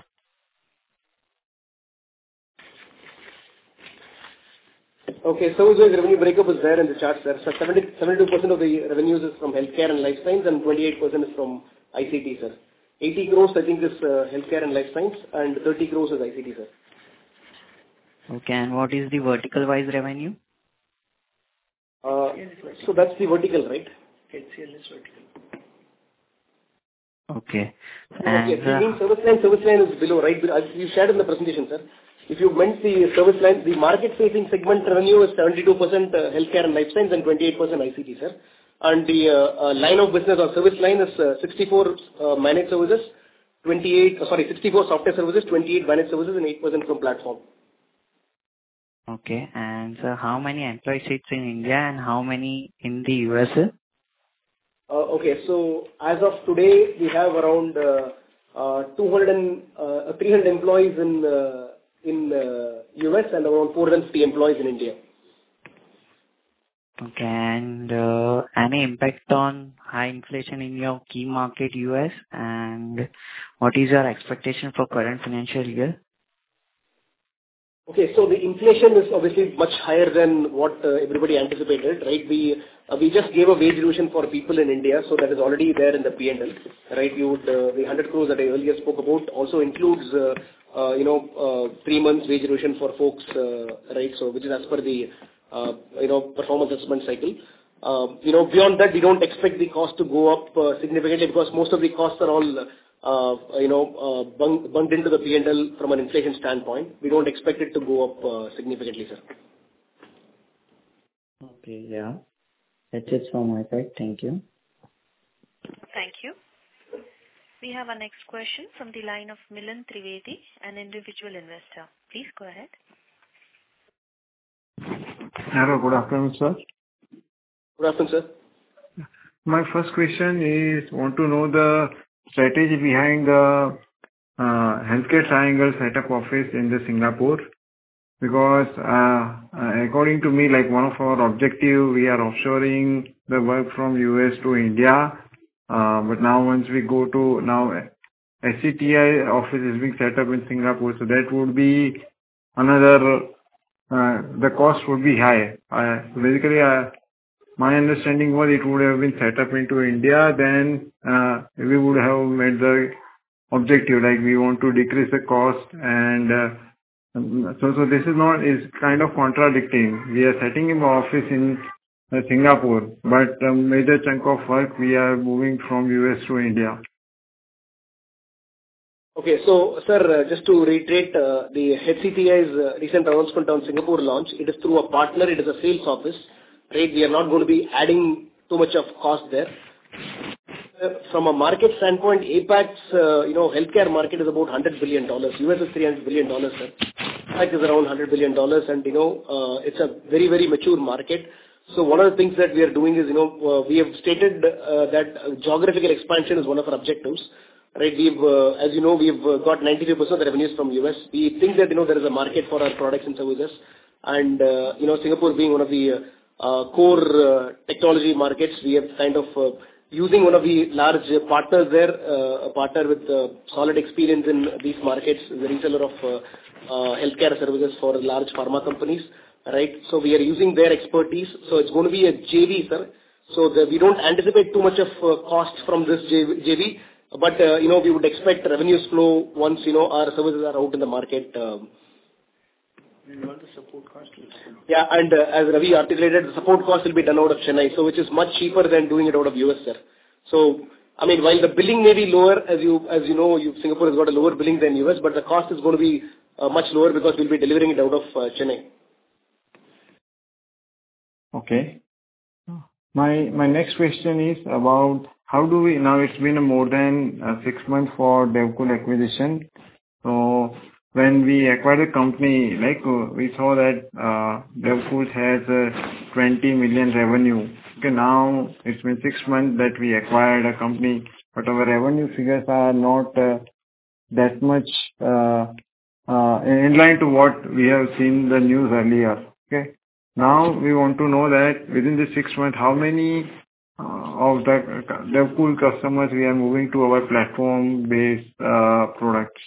Okay, service-wise revenue breakup is there in the chart, sir. So seventy, seventy-two percent of the revenues is from healthcare and life science and twenty-eight percent is from I C T, sir. eighty crores, I think, is uh, healthcare and life science and thirty crores is I C T, sir. Okay, and what is the vertical-wise revenue? Uh, so that's the vertical, right? H C L is vertical. Okay. And okay, if you uh, mean service line, service line is below, right? As you shared in the presentation, sir. If you meant the service line, the market-facing segment revenue is seventy-two percent uh, healthcare and life science and twenty-eight percent I C T, sir. And the uh, uh, line of business or service line is uh, sixty-four uh, managed services, twenty-eight, uh, sorry, sixty-four software services, twenty-eight managed services, and eight percent from platform. Okay, and uh, how many employee seats in India and how many in the U S A? Uh, okay, so as of today, we have around uh, uh, two hundred and, uh, three hundred employees in uh, in uh, U S and around four hundred fifty employees in India. Okay, and uh, any impact on high inflation in your key market U S, and what is your expectation for current financial year? Okay, so the inflation is obviously much higher than what uh, everybody anticipated, right? We uh, we just gave a wage revision for people in India, so that is already there in the P and L, right? You would, uh, the one hundred crores that I earlier spoke about also includes, uh, uh, you know, uh, three months wage revision for folks, uh, right? So which is as per the, uh, you know, performance assessment cycle. Uh, you know, beyond that, we don't expect the cost to go up uh, significantly because most of the costs are all Uh, you know, uh, bunked, bunked into the P and L from an inflation standpoint. We don't expect it to go up uh, significantly, sir. Okay, yeah. That's it from my side. Thank you. Thank you. We have our next question from the line of Milan Trivedi, an individual investor. Please go ahead. Hello, good afternoon, sir. Good afternoon, sir. My first question is, want to know the strategy behind the uh, healthcare triangle setup office in the Singapore, because uh, uh, according to me, like one of our objective, we are offshoring the work from U S to India, uh, but now once we go to now S C T I office is being set up in Singapore, so that would be another, uh, the cost would be high. Uh, so basically, uh, my understanding was it would have been set up into India, then uh, we would have made the objective, like we want to decrease the cost, and uh, so so this is not, is kind of contradicting. We are setting up an office in uh, Singapore, but a major chunk of work we are moving from U S to India. Okay, so sir, uh, just to reiterate, uh, the H C T I's uh, recent announcement on Singapore launch, it is through a partner, it is a sales office. Right, we are not going to be adding too much of cost there. Uh, from a market standpoint, APAC's, uh, you know, healthcare market is about one hundred billion dollars. U S is three hundred billion dollars, sir. APAC is around one hundred billion dollars, and, you know, uh, it's a very, very mature market. So one of the things that we are doing is, you know, uh, we have stated uh, that uh, geographical expansion is one of our objectives. Right, we've, uh, as you know, we've uh, got ninety-three percent of the revenues from U S. We think that, you know, there is a market for our products and services. And, uh, you know, Singapore being one of the uh, Uh, core uh, technology markets, we have kind of uh, using one of the large partners there, uh, a partner with uh, solid experience in these markets, the reseller of uh, uh, healthcare services for large pharma companies, right? So we are using their expertise. So it's going to be a J V, sir. So the, we don't anticipate too much of uh, cost from this J V, but uh, you know, we would expect revenues flow once, you know, our services are out in the market. Um, And all the support cost will be. Yeah, and uh, as Ravi articulated, the support cost will be done out of Chennai, so which is much cheaper than doing it out of U S, sir. So, I mean, while the billing may be lower, as you as you know, you, Singapore has got a lower billing than U S, but the cost is going to be uh, much lower because we'll be delivering it out of uh, Chennai. Okay. My my next question is about how do we now? It's been more than uh, six months for DevCool acquisition, so. When we acquired the company, like uh, we saw that uh, DevCool has uh, twenty million revenue, okay, now it's been six months that we acquired a company, but our revenue figures are not uh, that much uh, uh, in line to what we have seen the news earlier. Okay. Now we want to know that within the six months, how many uh, of the DevCool customers we are moving to our platform-based uh, products.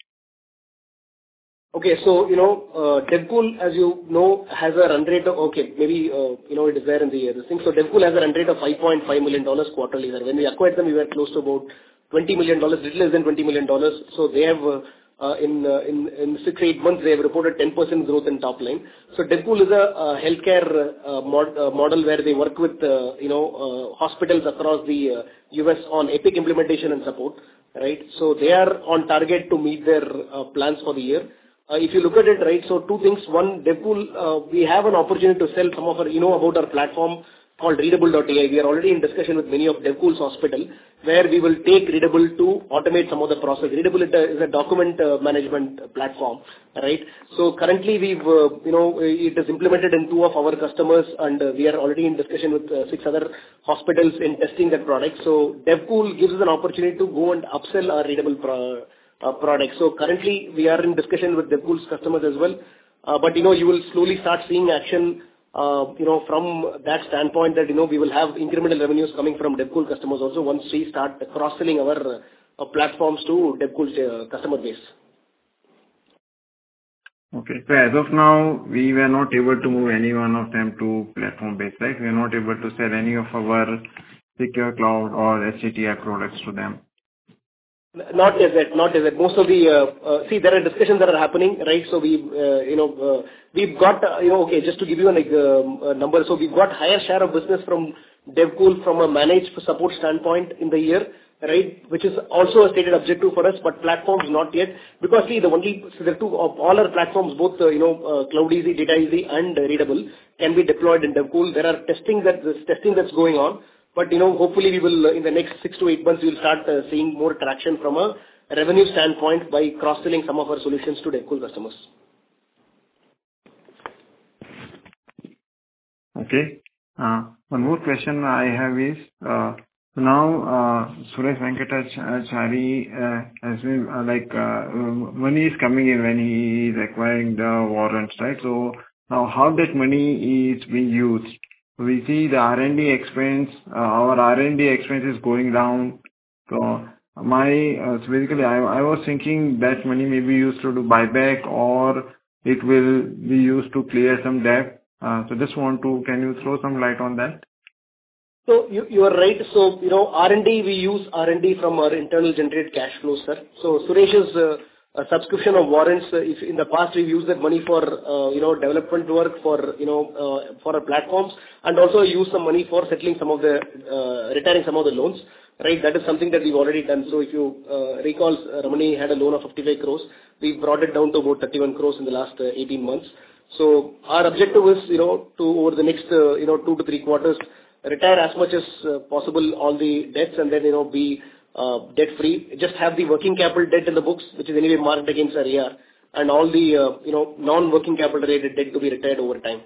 Okay. So, you know, uh, DevCool, as you know, has a run rate of, okay, maybe, uh, you know, it is there in the, uh, this thing. So DevCool has a run rate of five point five million dollars quarterly. When we acquired them, we were close to about twenty million dollars, little less than twenty million dollars. So they have, uh, uh, in, uh, in, in six, eight months, they have reported ten percent growth in top line. So DevCool is a, uh healthcare uh, mod, uh, model where they work with, uh, you know, uh, hospitals across the uh, U S on Epic implementation and support, right? So they are on target to meet their uh, plans for the year. Uh, if you look at it, right, so two things. One, DevCool, uh, we have an opportunity to sell some of our, you know, about our platform called Readable dot A I. We are already in discussion with many of DevCool's hospital, where we will take Readable to automate some of the process. Readable is a, is a document uh, management platform, right? So currently we've, uh, you know, it is implemented in two of our customers, and uh, we are already in discussion with uh, six other hospitals in testing that product. So DevCool gives us an opportunity to go and upsell our Readable pro Uh, product. So currently we are in discussion with DevCool's customers as well. Uh, but, you know, you will slowly start seeing action, uh, you know, from that standpoint that, you know, we will have incremental revenues coming from DevCool customers also once we start cross-selling our uh, platforms to DevCool's uh, customer base. Okay. So as of now, we were not able to move any one of them to platform-based, right? We are not able to sell any of our secure cloud or S C T I products to them. Not as that, not as that. Most of the, uh, uh, see, there are discussions that are happening, right? So we, uh, you know, uh, we've got, uh, you know, okay, just to give you an, uh, a number. So we've got higher share of business from DevCool from a managed support standpoint in the year, right? Which is also a stated objective for us, but platforms not yet. Because see, the only, so the two of all our platforms, both, uh, you know, uh, CloudEasy, DataEasy and uh, Readable can be deployed in DevCool. There are testing that, this testing that's going on. But, you know, hopefully we will, in the next six to eight months, we will start uh, seeing more traction from a revenue standpoint by cross-selling some of our solutions to DevCool customers. Okay. Uh, one more question I have is, uh, now uh, Suresh Venkatachari uh, has been, uh, like, uh, money is coming in when he is acquiring the warrants, right? So now how that money is being used? We see the R and D expense, uh, our R and D expense is going down. So my, uh, so basically I, I was thinking that money may be used to do buyback or it will be used to clear some debt. Uh, so just want to, can you throw some light on that? So you, you are right. So, you know, R and D, we use R and D from our internal generated cash flows, sir. So Suresh's uh, a subscription of warrants, uh, if in the past we've used that money for, uh, you know, development work for, you know, uh, for our platforms, and also use some money for settling some of the, uh, retiring some of the loans, right? That is something that we've already done. So if you uh, recall, uh, Ramani had a loan of fifty-five crores. We've brought it down to about thirty-one crores in the last uh, eighteen months. So our objective is, you know, to over the next, uh, you know, two to three quarters, retire as much as uh, possible all the debts and then, you know, be Uh, debt-free, just have the working capital debt in the books, which is anyway marked against our A R, and all the, uh, you know, non-working capital related debt to be retired over time.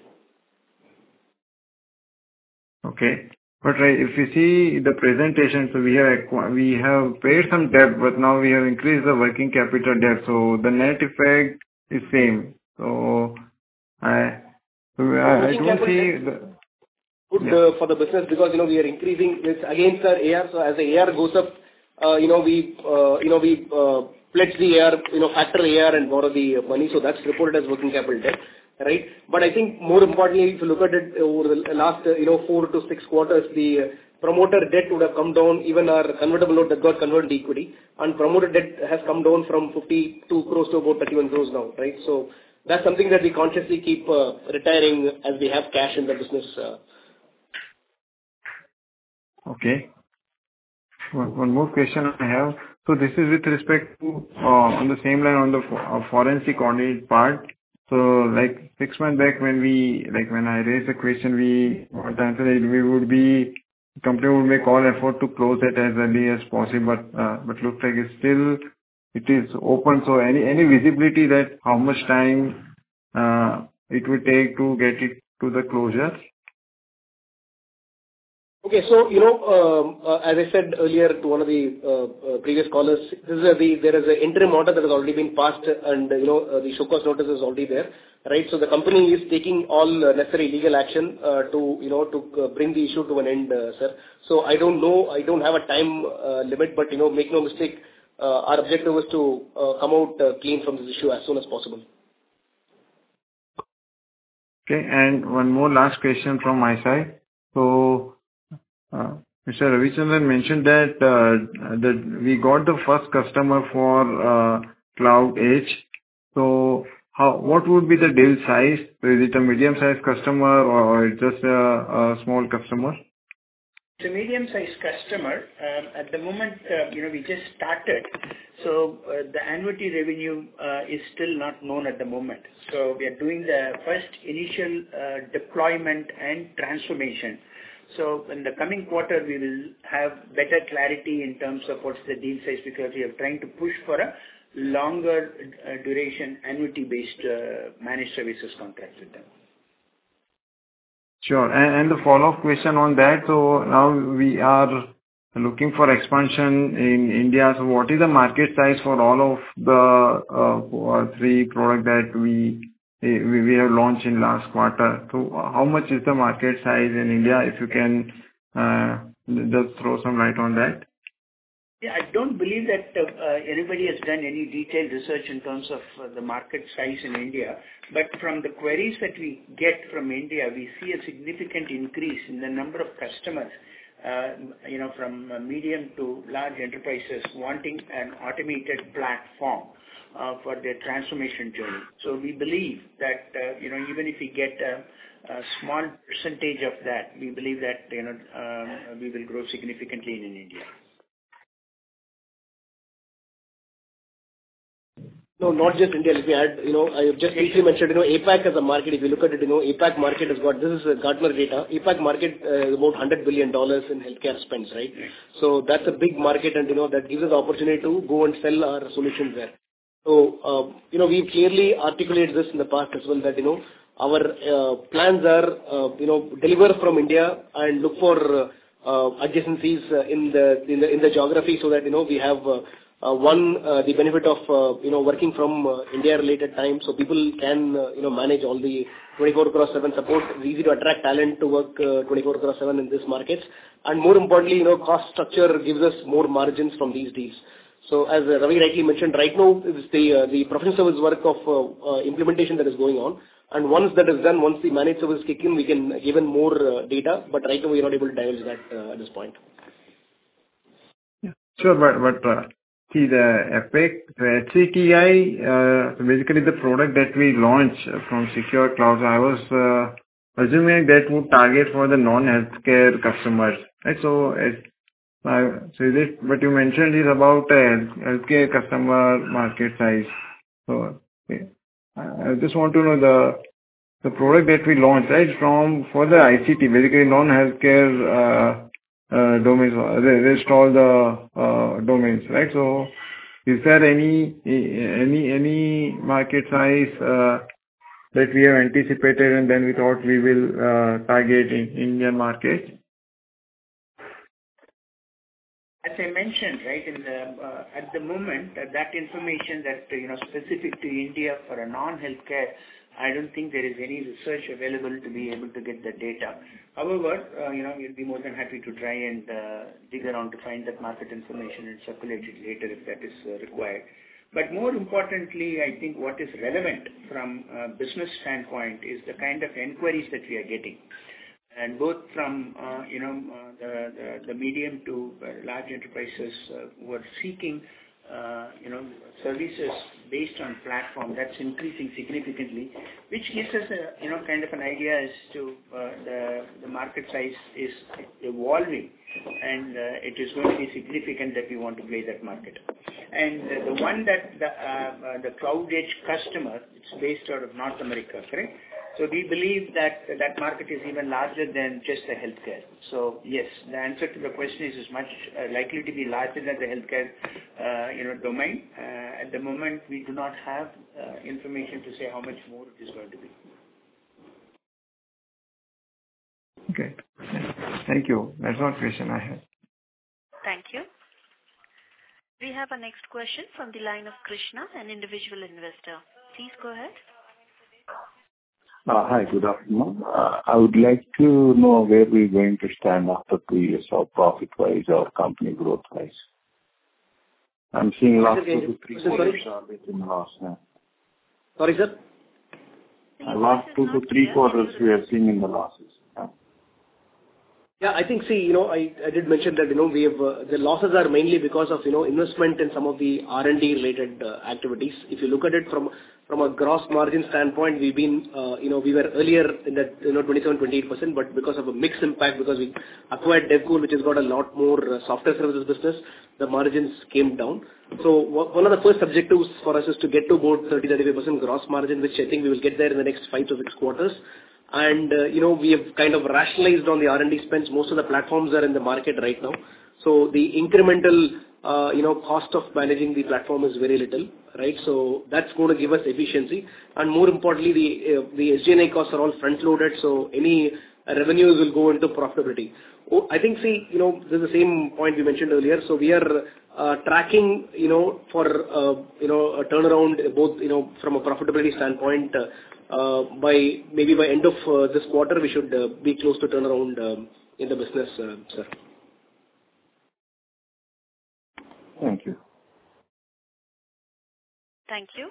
Okay. But right, if you see the presentation, so we have, we have paid some debt, but now we have increased the working capital debt, so the net effect is same. So I, so I, I don't see the... Good yeah. uh, for the business because, you know, we are increasing this against our A R, so as the A R goes up, Uh, you know, we, uh, you know, we uh, pledge the A R, you know, factor A R and borrow the money, so that's reported as working capital debt, right? But I think more importantly, if you look at it over the last, uh, you know, four to six quarters, the promoter debt would have come down, even our convertible note that got converted to equity, and promoter debt has come down from fifty-two crores to about thirty-one crores now, right? So that's something that we consciously keep uh, retiring as we have cash in the business. Uh. Okay. One more question I have. So this is with respect to, uh, on the same line on the uh, forensic audit part. So like six months back when we, like when I raised the question, we, what answer it, we would be, the company would make all effort to close it as early as possible, but, uh, but looks like it's still, it is open. So any, any visibility that how much time, uh, it would take to get it to the closure? Okay. So, you know, um, uh, as I said earlier to one of the uh, uh, previous callers, this is a, the, there is an interim order that has already been passed and, uh, you know, uh, the show cause notice is already there, right? So the company is taking all uh, necessary legal action uh, to, you know, to uh, bring the issue to an end, uh, sir. So I don't know, I don't have a time uh, limit, but, you know, make no mistake, uh, our objective is to uh, come out uh, clean from this issue as soon as possible. Okay. And one more last question from my side. So, Uh, Mister Ravichandran mentioned that uh, that we got the first customer for uh, Cloud Edge. So, how what would be the deal size? Is it a medium-sized customer or just a, a small customer? It's a medium-sized customer. Um, at the moment, uh, you know, we just started, so uh, the annuity revenue uh, is still not known at the moment. So we are doing the first initial uh, deployment and transformation. So in the coming quarter, we will have better clarity in terms of what's the deal size, because we are trying to push for a longer uh, duration annuity-based uh, managed services contract with them. Sure. And, and the follow-up question on that. So now we are looking for expansion in India. So what is the market size for all of the uh, three products that we We we have launched in last quarter? So how much is the market size in India, if you can uh, just throw some light on that? Yeah, I don't believe that uh, uh, anybody has done any detailed research in terms of uh, the market size in India. But from the queries that we get from India, we see a significant increase in the number of customers, uh, you know, from uh, medium to large enterprises wanting an automated platform Uh, for their transformation journey. So we believe that, uh, you know, even if we get a, a small percentage of that, we believe that, you know, um, we will grow significantly in, in India. No, not just India. Let me add, you know, I just briefly mentioned, you know, APAC as a market. If you look at it, you know, APAC market has got, this is Gartner data. APAC market uh, is about one hundred billion dollars in healthcare spends, right? So that's a big market, and, you know, that gives us the opportunity to go and sell our solutions there. So, uh, you know, we've clearly articulated this in the past as well, that, you know, our uh, plans are, uh, you know, deliver from India and look for uh, uh, adjacencies uh, in the in the in the geography, so that, you know, we have uh, uh, one uh, the benefit of uh, you know, working from uh, India related time, so people can uh, you know, manage all the twenty-four cross seven support. It's easy to attract talent to work uh, twenty-four cross seven in these markets, and more importantly, you know, cost structure gives us more margins from these deals. So as uh, Ravi rightly mentioned, right now it's the uh, the professional service work of uh, uh, implementation that is going on, and once that is done, once the managed service kick in, we can give in more uh, data. But right now we are not able to divulge that uh, at this point. Yeah, sure, but but uh, see the Epic, the H C T I, uh, basically the product that we launched from Secure Cloud. I was uh, assuming that would target for the non-healthcare customers, right? So as Uh, so is it, what you mentioned is about uh, healthcare customer market size. So okay. I just want to know the the product that we launched, right, from for the I C T, basically non-healthcare uh, uh, domains. They list all the uh, domains, right? So is there any any any market size uh, that we have anticipated and then we thought we will uh, target in Indian market? As I mentioned, right, in the, uh, at the moment, uh, that information that, uh, you know, specific to India for a non-healthcare, I don't think there is any research available to be able to get the data. However, uh, you know, we'll be more than happy to try and uh, dig around to find that market information and circulate it later if that is uh, required. But more importantly, I think what is relevant from a business standpoint is the kind of inquiries that we are getting. And both from, uh, you know, uh, the, the, the medium to uh, large enterprises uh, who are seeking, uh, you know, services based on platform, that's increasing significantly, which gives us a, you know, kind of an idea as to uh, the, the market size is evolving, and uh, it is going to be significant that we want to play that market. And uh, the one that the, uh, uh, the Cloud Edge customer, it's based out of North America, correct? So we believe that that market is even larger than just the healthcare. So yes, the answer to the question is, is much uh, likely to be larger than the healthcare, uh, you know, domain. Uh, at the moment, we do not have uh, information to say how much more it is going to be. Okay. Thank you. That's one question I have. Thank you. We have our next question from the line of Krishna, an individual investor. Please go ahead. Uh, Hi, good afternoon. Uh, I would like to know where we're going to stand after two years of profit-wise or company growth-wise. I'm seeing last two to three quarters are in loss now. Sorry, sir? Uh, Last two to three quarters we are seeing in the losses. Yeah. Yeah, I think, see, you know, I, I did mention that, you know, we have, uh, the losses are mainly because of, you know, investment in some of the R and D related uh, activities. If you look at it from, from a gross margin standpoint, we've been, uh, you know, we were earlier in that, you know, twenty-seven, twenty-eight percent, but because of a mixed impact, because we acquired DevCool, which has got a lot more uh, software services business, the margins came down. So one of the first objectives for us is to get to about thirty to thirty-five percent gross margin, which I think we will get there in the next five to six quarters. And, uh, you know, we have kind of rationalized on the R and D spends. Most of the platforms are in the market right now. So the incremental, uh, you know, cost of managing the platform is very little, right? So that's going to give us efficiency. And more importantly, the, uh, the S G and A costs are all front-loaded, so any revenues will go into profitability. Oh, I think, see, you know, this is the same point we mentioned earlier. So we are uh, tracking, you know, for, uh, you know, a turnaround, both, you know, from a profitability standpoint, uh, Uh, by maybe by end of uh, this quarter, we should uh, be close to turnaround um, in the business, uh, sir. Thank you. Thank you.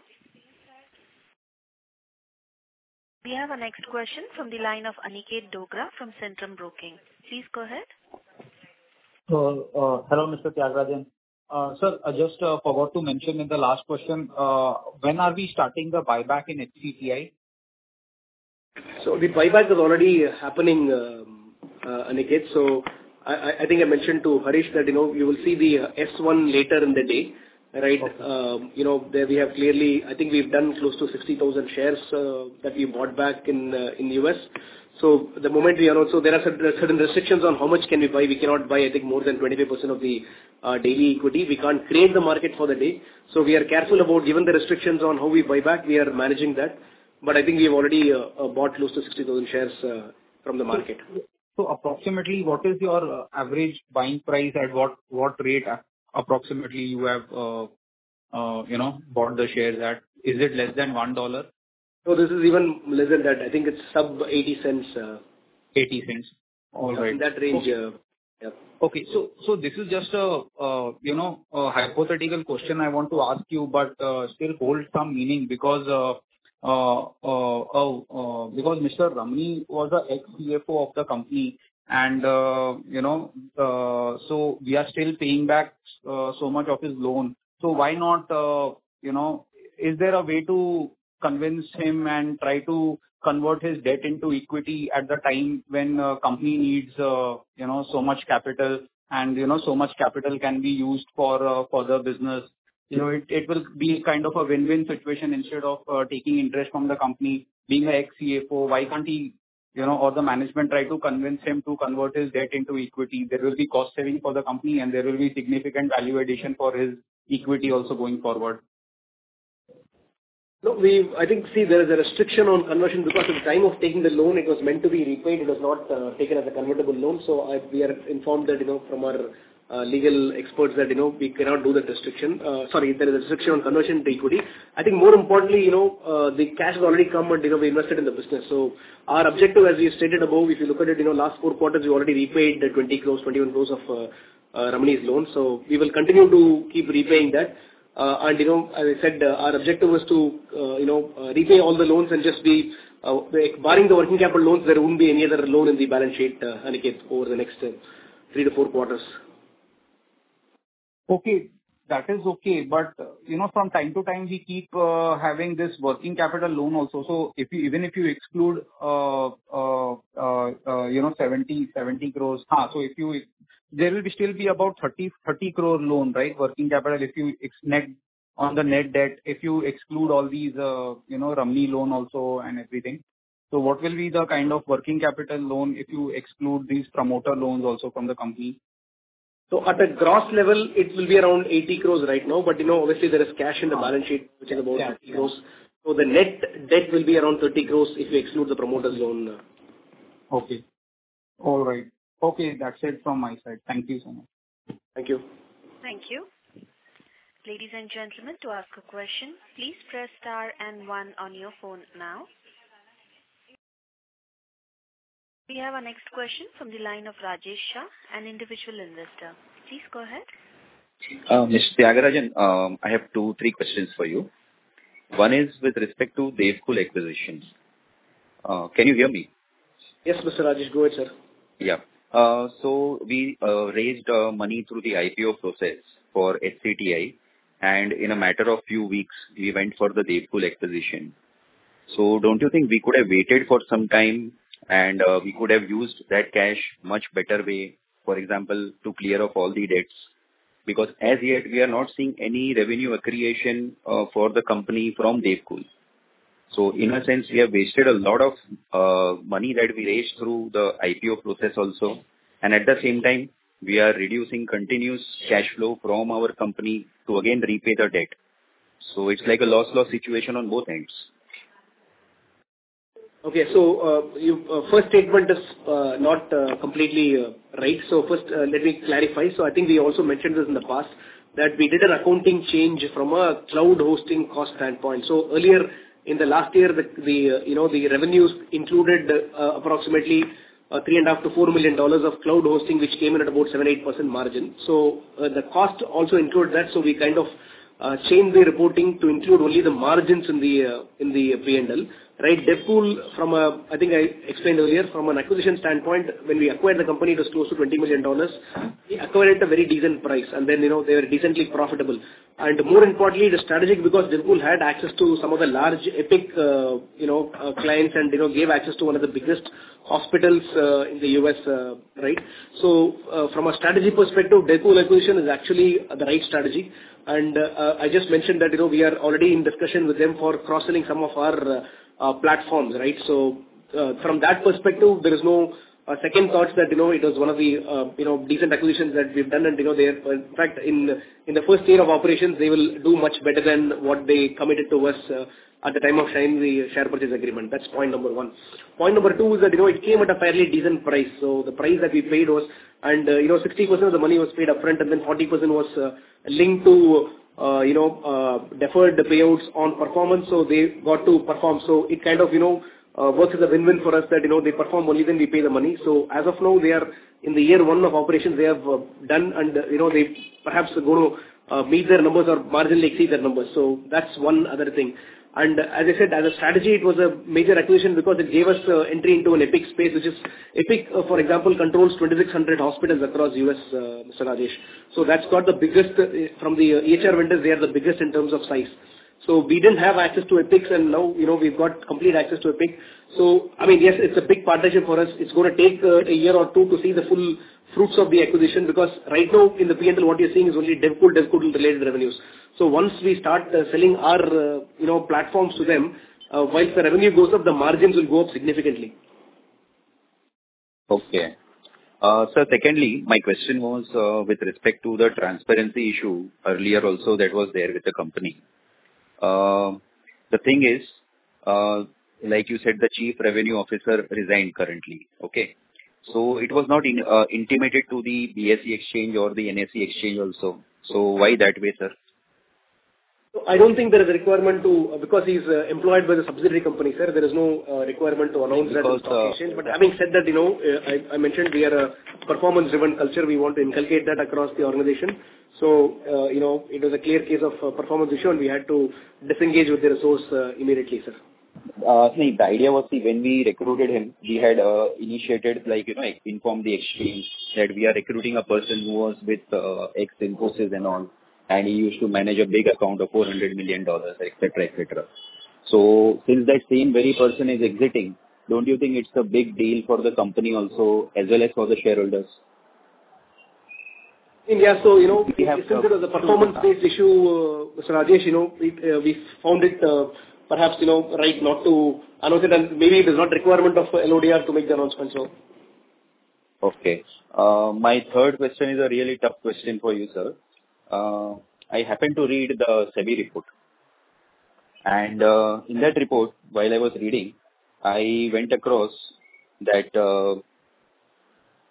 We have our next question from the line of Aniket Dogra from Centrum Broking. Please go ahead. Uh, uh, hello, Mister Tyagarajan. Uh, sir, I just uh, forgot to mention in the last question, uh, when are we starting the buyback in H C T I? So the buyback is already happening, um, uh, Aniket. So I, I think I mentioned to Harish that, you know, you will see the uh, S one later in the day, right? Okay. Um, you know, there we have clearly, I think we've done close to sixty thousand shares uh, that we bought back in uh, in the U S. So the moment we are also, there are certain restrictions on how much can we buy. We cannot buy, I think, more than twenty-five percent of the uh, daily equity. We can't create the market for the day. So we are careful about, given the restrictions on how we buy back, we are managing that. But I think we have already uh, uh, bought close to sixty thousand shares uh, from the market. So approximately, what is your uh, average buying price at what what rate uh, approximately you have, uh, uh, you know, bought the shares at? Is it less than one dollar? So this is even less than that. I think it's sub eighty cents. Uh, eighty cents. All right. In that range. Okay. Uh, yeah. Okay. So so this is just a, uh, you know, a hypothetical question I want to ask you, but uh, still holds some meaning because uh, Uh, uh, uh, uh, because Mister Ramani was the ex-C F O of the company, and uh, you know, uh, so we are still paying back uh, so much of his loan. So why not, uh, you know, is there a way to convince him and try to convert his debt into equity at the time when uh, company needs, uh, you know, so much capital, and you know, so much capital can be used for uh, further business? You know, it, it will be kind of a win-win situation instead of uh, taking interest from the company. Being an ex-C F O, why can't he, you know, or the management try to convince him to convert his debt into equity? There will be cost saving for the company and there will be significant value addition for his equity also going forward. No, we, I think, see, there is a restriction on conversion because at the time of taking the loan, it was meant to be repaid. It was not uh, taken as a convertible loan. So I, we are informed that, you know, from our Uh, legal experts that, you know, we cannot do that restriction. Uh, sorry, there is a restriction on conversion to equity. I think more importantly, you know, uh, the cash has already come and, you know, we invested in the business. So our objective, as we stated above, if you look at it, you know, last four quarters, we already repaid the twenty crores, twenty-one crores of uh, uh, Ramani's loan. So we will continue to keep repaying that. Uh, and, you know, as I said, uh, our objective was to, uh, you know, uh, repay all the loans and just be, uh, barring the working capital loans, there won't be any other loan in the balance sheet, uh, Aniket, over the next uh, three to four quarters. Okay, that is okay. But, uh, you know, from time to time, we keep uh, having this working capital loan also. So if you, even if you exclude, uh, uh, uh, uh, you know, seventy, seventy crores, huh, so if you, there will be still be about thirty, thirty crore loan, right? Working capital, if you ex- net on the net debt, if you exclude all these, uh, you know, Ramani loan also and everything. So what will be the kind of working capital loan if you exclude these promoter loans also from the company? So at a gross level, it will be around eighty crores right now, but, you know, obviously there is cash in the balance sheet, which is about yeah, fifty crores. So the net debt will be around thirty crores if you exclude the promoter's loan. Okay. All right. Okay, that's it from my side. Thank you so much. Thank you. Thank you. Ladies and gentlemen, to ask a question, please press star and one on your phone now. We have our next question from the line of Rajesh Shah, an individual investor. Please go ahead. Uh, Mister Tyagarajan, um, I have two, three questions for you. One is with respect to Devcool acquisitions. Uh, can you hear me? Yes, Mister Rajesh, go ahead, sir. Yeah. Uh, so we uh, raised uh, money through the I P O process for H C T I, and in a matter of few weeks, we went for the Devcool acquisition. So don't you think we could have waited for some time and uh, we could have used that cash much better way, for example, to clear off all the debts? Because as yet, we are not seeing any revenue accretion uh, for the company from Devcool. So in a sense, we have wasted a lot of uh, money that we raised through the I P O process also. And at the same time, we are reducing continuous cash flow from our company to again repay the debt. So it's like a loss-loss situation on both ends. Okay, so uh, you, uh, first statement is uh, not uh, completely uh, right. So first, uh, let me clarify. So I think we also mentioned this in the past, that we did an accounting change from a cloud hosting cost standpoint. So earlier in the last year, the, the uh, you know the revenues included uh, approximately uh, three and a half to four million dollars of cloud hosting, which came in at about seven eight percent margin. So uh, the cost also included that. So we kind of uh, changed the reporting to include only the margins in the uh, in the P and L. Right, Devcool, from a, I think I explained earlier, from an acquisition standpoint, when we acquired the company, it was close to twenty million dollars. We acquired at a very decent price, and then, you know, they were decently profitable. And more importantly, the strategic, because Devcool had access to some of the large Epic, uh, you know, uh, clients, and, you know, gave access to one of the biggest hospitals uh, in the U S, uh, right? So, uh, from a strategy perspective, Devcool acquisition is actually the right strategy. And uh, I just mentioned that, you know, we are already in discussion with them for cross-selling some of our uh, Uh, platforms, right? So uh, from that perspective, there is no uh, second thoughts that, you know, it was one of the, uh, you know, decent acquisitions that we've done, and, you know, they, in fact, in in the first year of operations, they will do much better than what they committed to us uh, at the time of signing the share purchase agreement. That's point number one. Point number two is that, you know, it came at a fairly decent price. So the price that we paid was, and, uh, you know, sixty percent of the money was paid upfront, and then forty percent was uh, linked to Uh, you know, uh, deferred the payouts on performance, so they got to perform. So it kind of, you know, uh, works as a win-win for us that, you know, they perform only then we pay the money. So as of now, they are in the year one of operations, they have uh, done, and, uh, you know, they perhaps going to uh, meet their numbers or marginally exceed their numbers. So that's one other thing. And uh, as I said, as a strategy, it was a major acquisition because it gave us uh, entry into an Epic space, which is Epic, uh, for example, controls twenty-six hundred hospitals across U S, uh, Mister Rajesh. So that's got the biggest, uh, from the uh, E H R vendors, they are the biggest in terms of size. So we didn't have access to Epic, and now, you know, we've got complete access to Epic. So, I mean, yes, it's a big partnership for us. It's going to take uh, a year or two to see the full fruits of the acquisition, because right now in the P and L, what you're seeing is only Devcool, Devcool related revenues. So once we start uh, selling our, uh, you know, platforms to them, uh, whilst the revenue goes up, the margins will go up significantly. Okay. Uh, sir, secondly, my question was uh, with respect to the transparency issue earlier also that was there with the company. Uh, the thing is, uh, like you said, the chief revenue officer resigned currently. Okay. So it was not in, uh, intimated to the B S E exchange or the N S E exchange also. So why that way, sir? So I don't think there is a requirement to, uh, because he's uh, employed by the subsidiary company, sir, there is no uh, requirement to announce because, that in the stock exchange. But having said that, you know, uh, I, I mentioned we are a performance-driven culture. We want to inculcate that across the organization. So, uh, you know, it was a clear case of uh, performance issue, and we had to disengage with the resource uh, immediately, sir. Uh, see, the idea was, see, when we recruited him, we had uh, initiated, like, you know, informed the exchange that we are recruiting a person who was with uh, ex-Infosys and all, and he used to manage a big account of four hundred million dollars, et cetera, et cetera. So, since that same very person is exiting, don't you think it's a big deal for the company also, as well as for the shareholders? Yeah, so, you know, we have, since it was a performance-based issue, uh, Mister Rajesh, you know, we, uh, we found it uh, perhaps, you know, right not to announce it, and maybe it is not requirement of L O D R to make the announcement, so. Okay. Uh, my third question is a really tough question for you, sir. Uh, I happened to read the SEBI report. And uh, in that report, while I was reading, I went across that uh,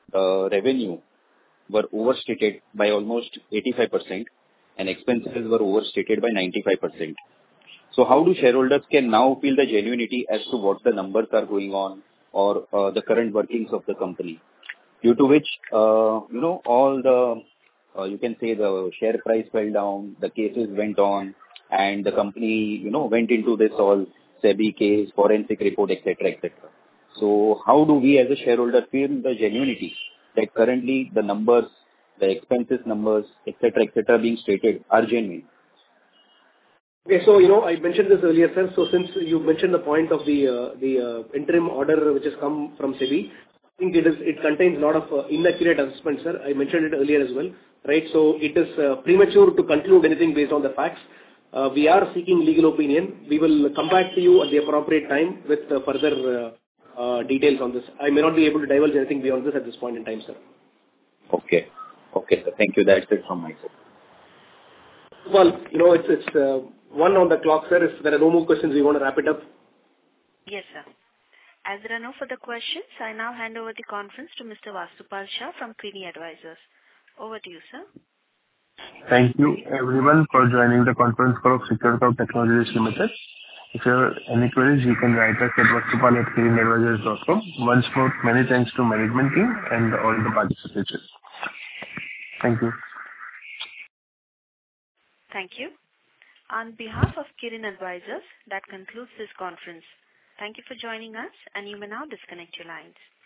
uh, revenue were overstated by almost eighty-five percent and expenses were overstated by ninety-five percent. So how do shareholders can now feel the genuinity as to what the numbers are going on or uh, the current workings of the company, due to which, uh, you know, all the, uh, you can say the share price fell down, the cases went on, and the company, you know, went into this all SEBI case, forensic report, et cetera, et cetera. So how do we as a shareholder feel the genuinity that currently the numbers, the expenses numbers, et cetera, et cetera, being stated are genuine? Okay, so, you know, I mentioned this earlier, sir. So since you mentioned the point of the uh, the uh, interim order which has come from SEBI, I think it is it contains a lot of uh, inaccurate assessments, sir. I mentioned it earlier as well, right? So it is uh, premature to conclude anything based on the facts. Uh, we are seeking legal opinion. We will come back to you at the appropriate time with uh, further uh, uh, details on this. I may not be able to divulge anything beyond this at this point in time, sir. Okay. Okay, sir. Thank you. That's it from my side. Well, you know, it's it's uh, one on the clock, sir. If there are no more questions, we want to wrap it up. Yes, sir. As there are no further questions, I now hand over the conference to Mister Vastupal Shah from Creedy Advisors. Over to you, sir. Thank you everyone for joining the conference call of Secure Cloud Technologies Limited. If you have any queries, you can write us at vastupal at creedy advisors dot com. Once more, many thanks to management team and all the participants. Thank you. Thank you. On behalf of Kirin Advisors, that concludes this conference. Thank you for joining us, and you may now disconnect your lines.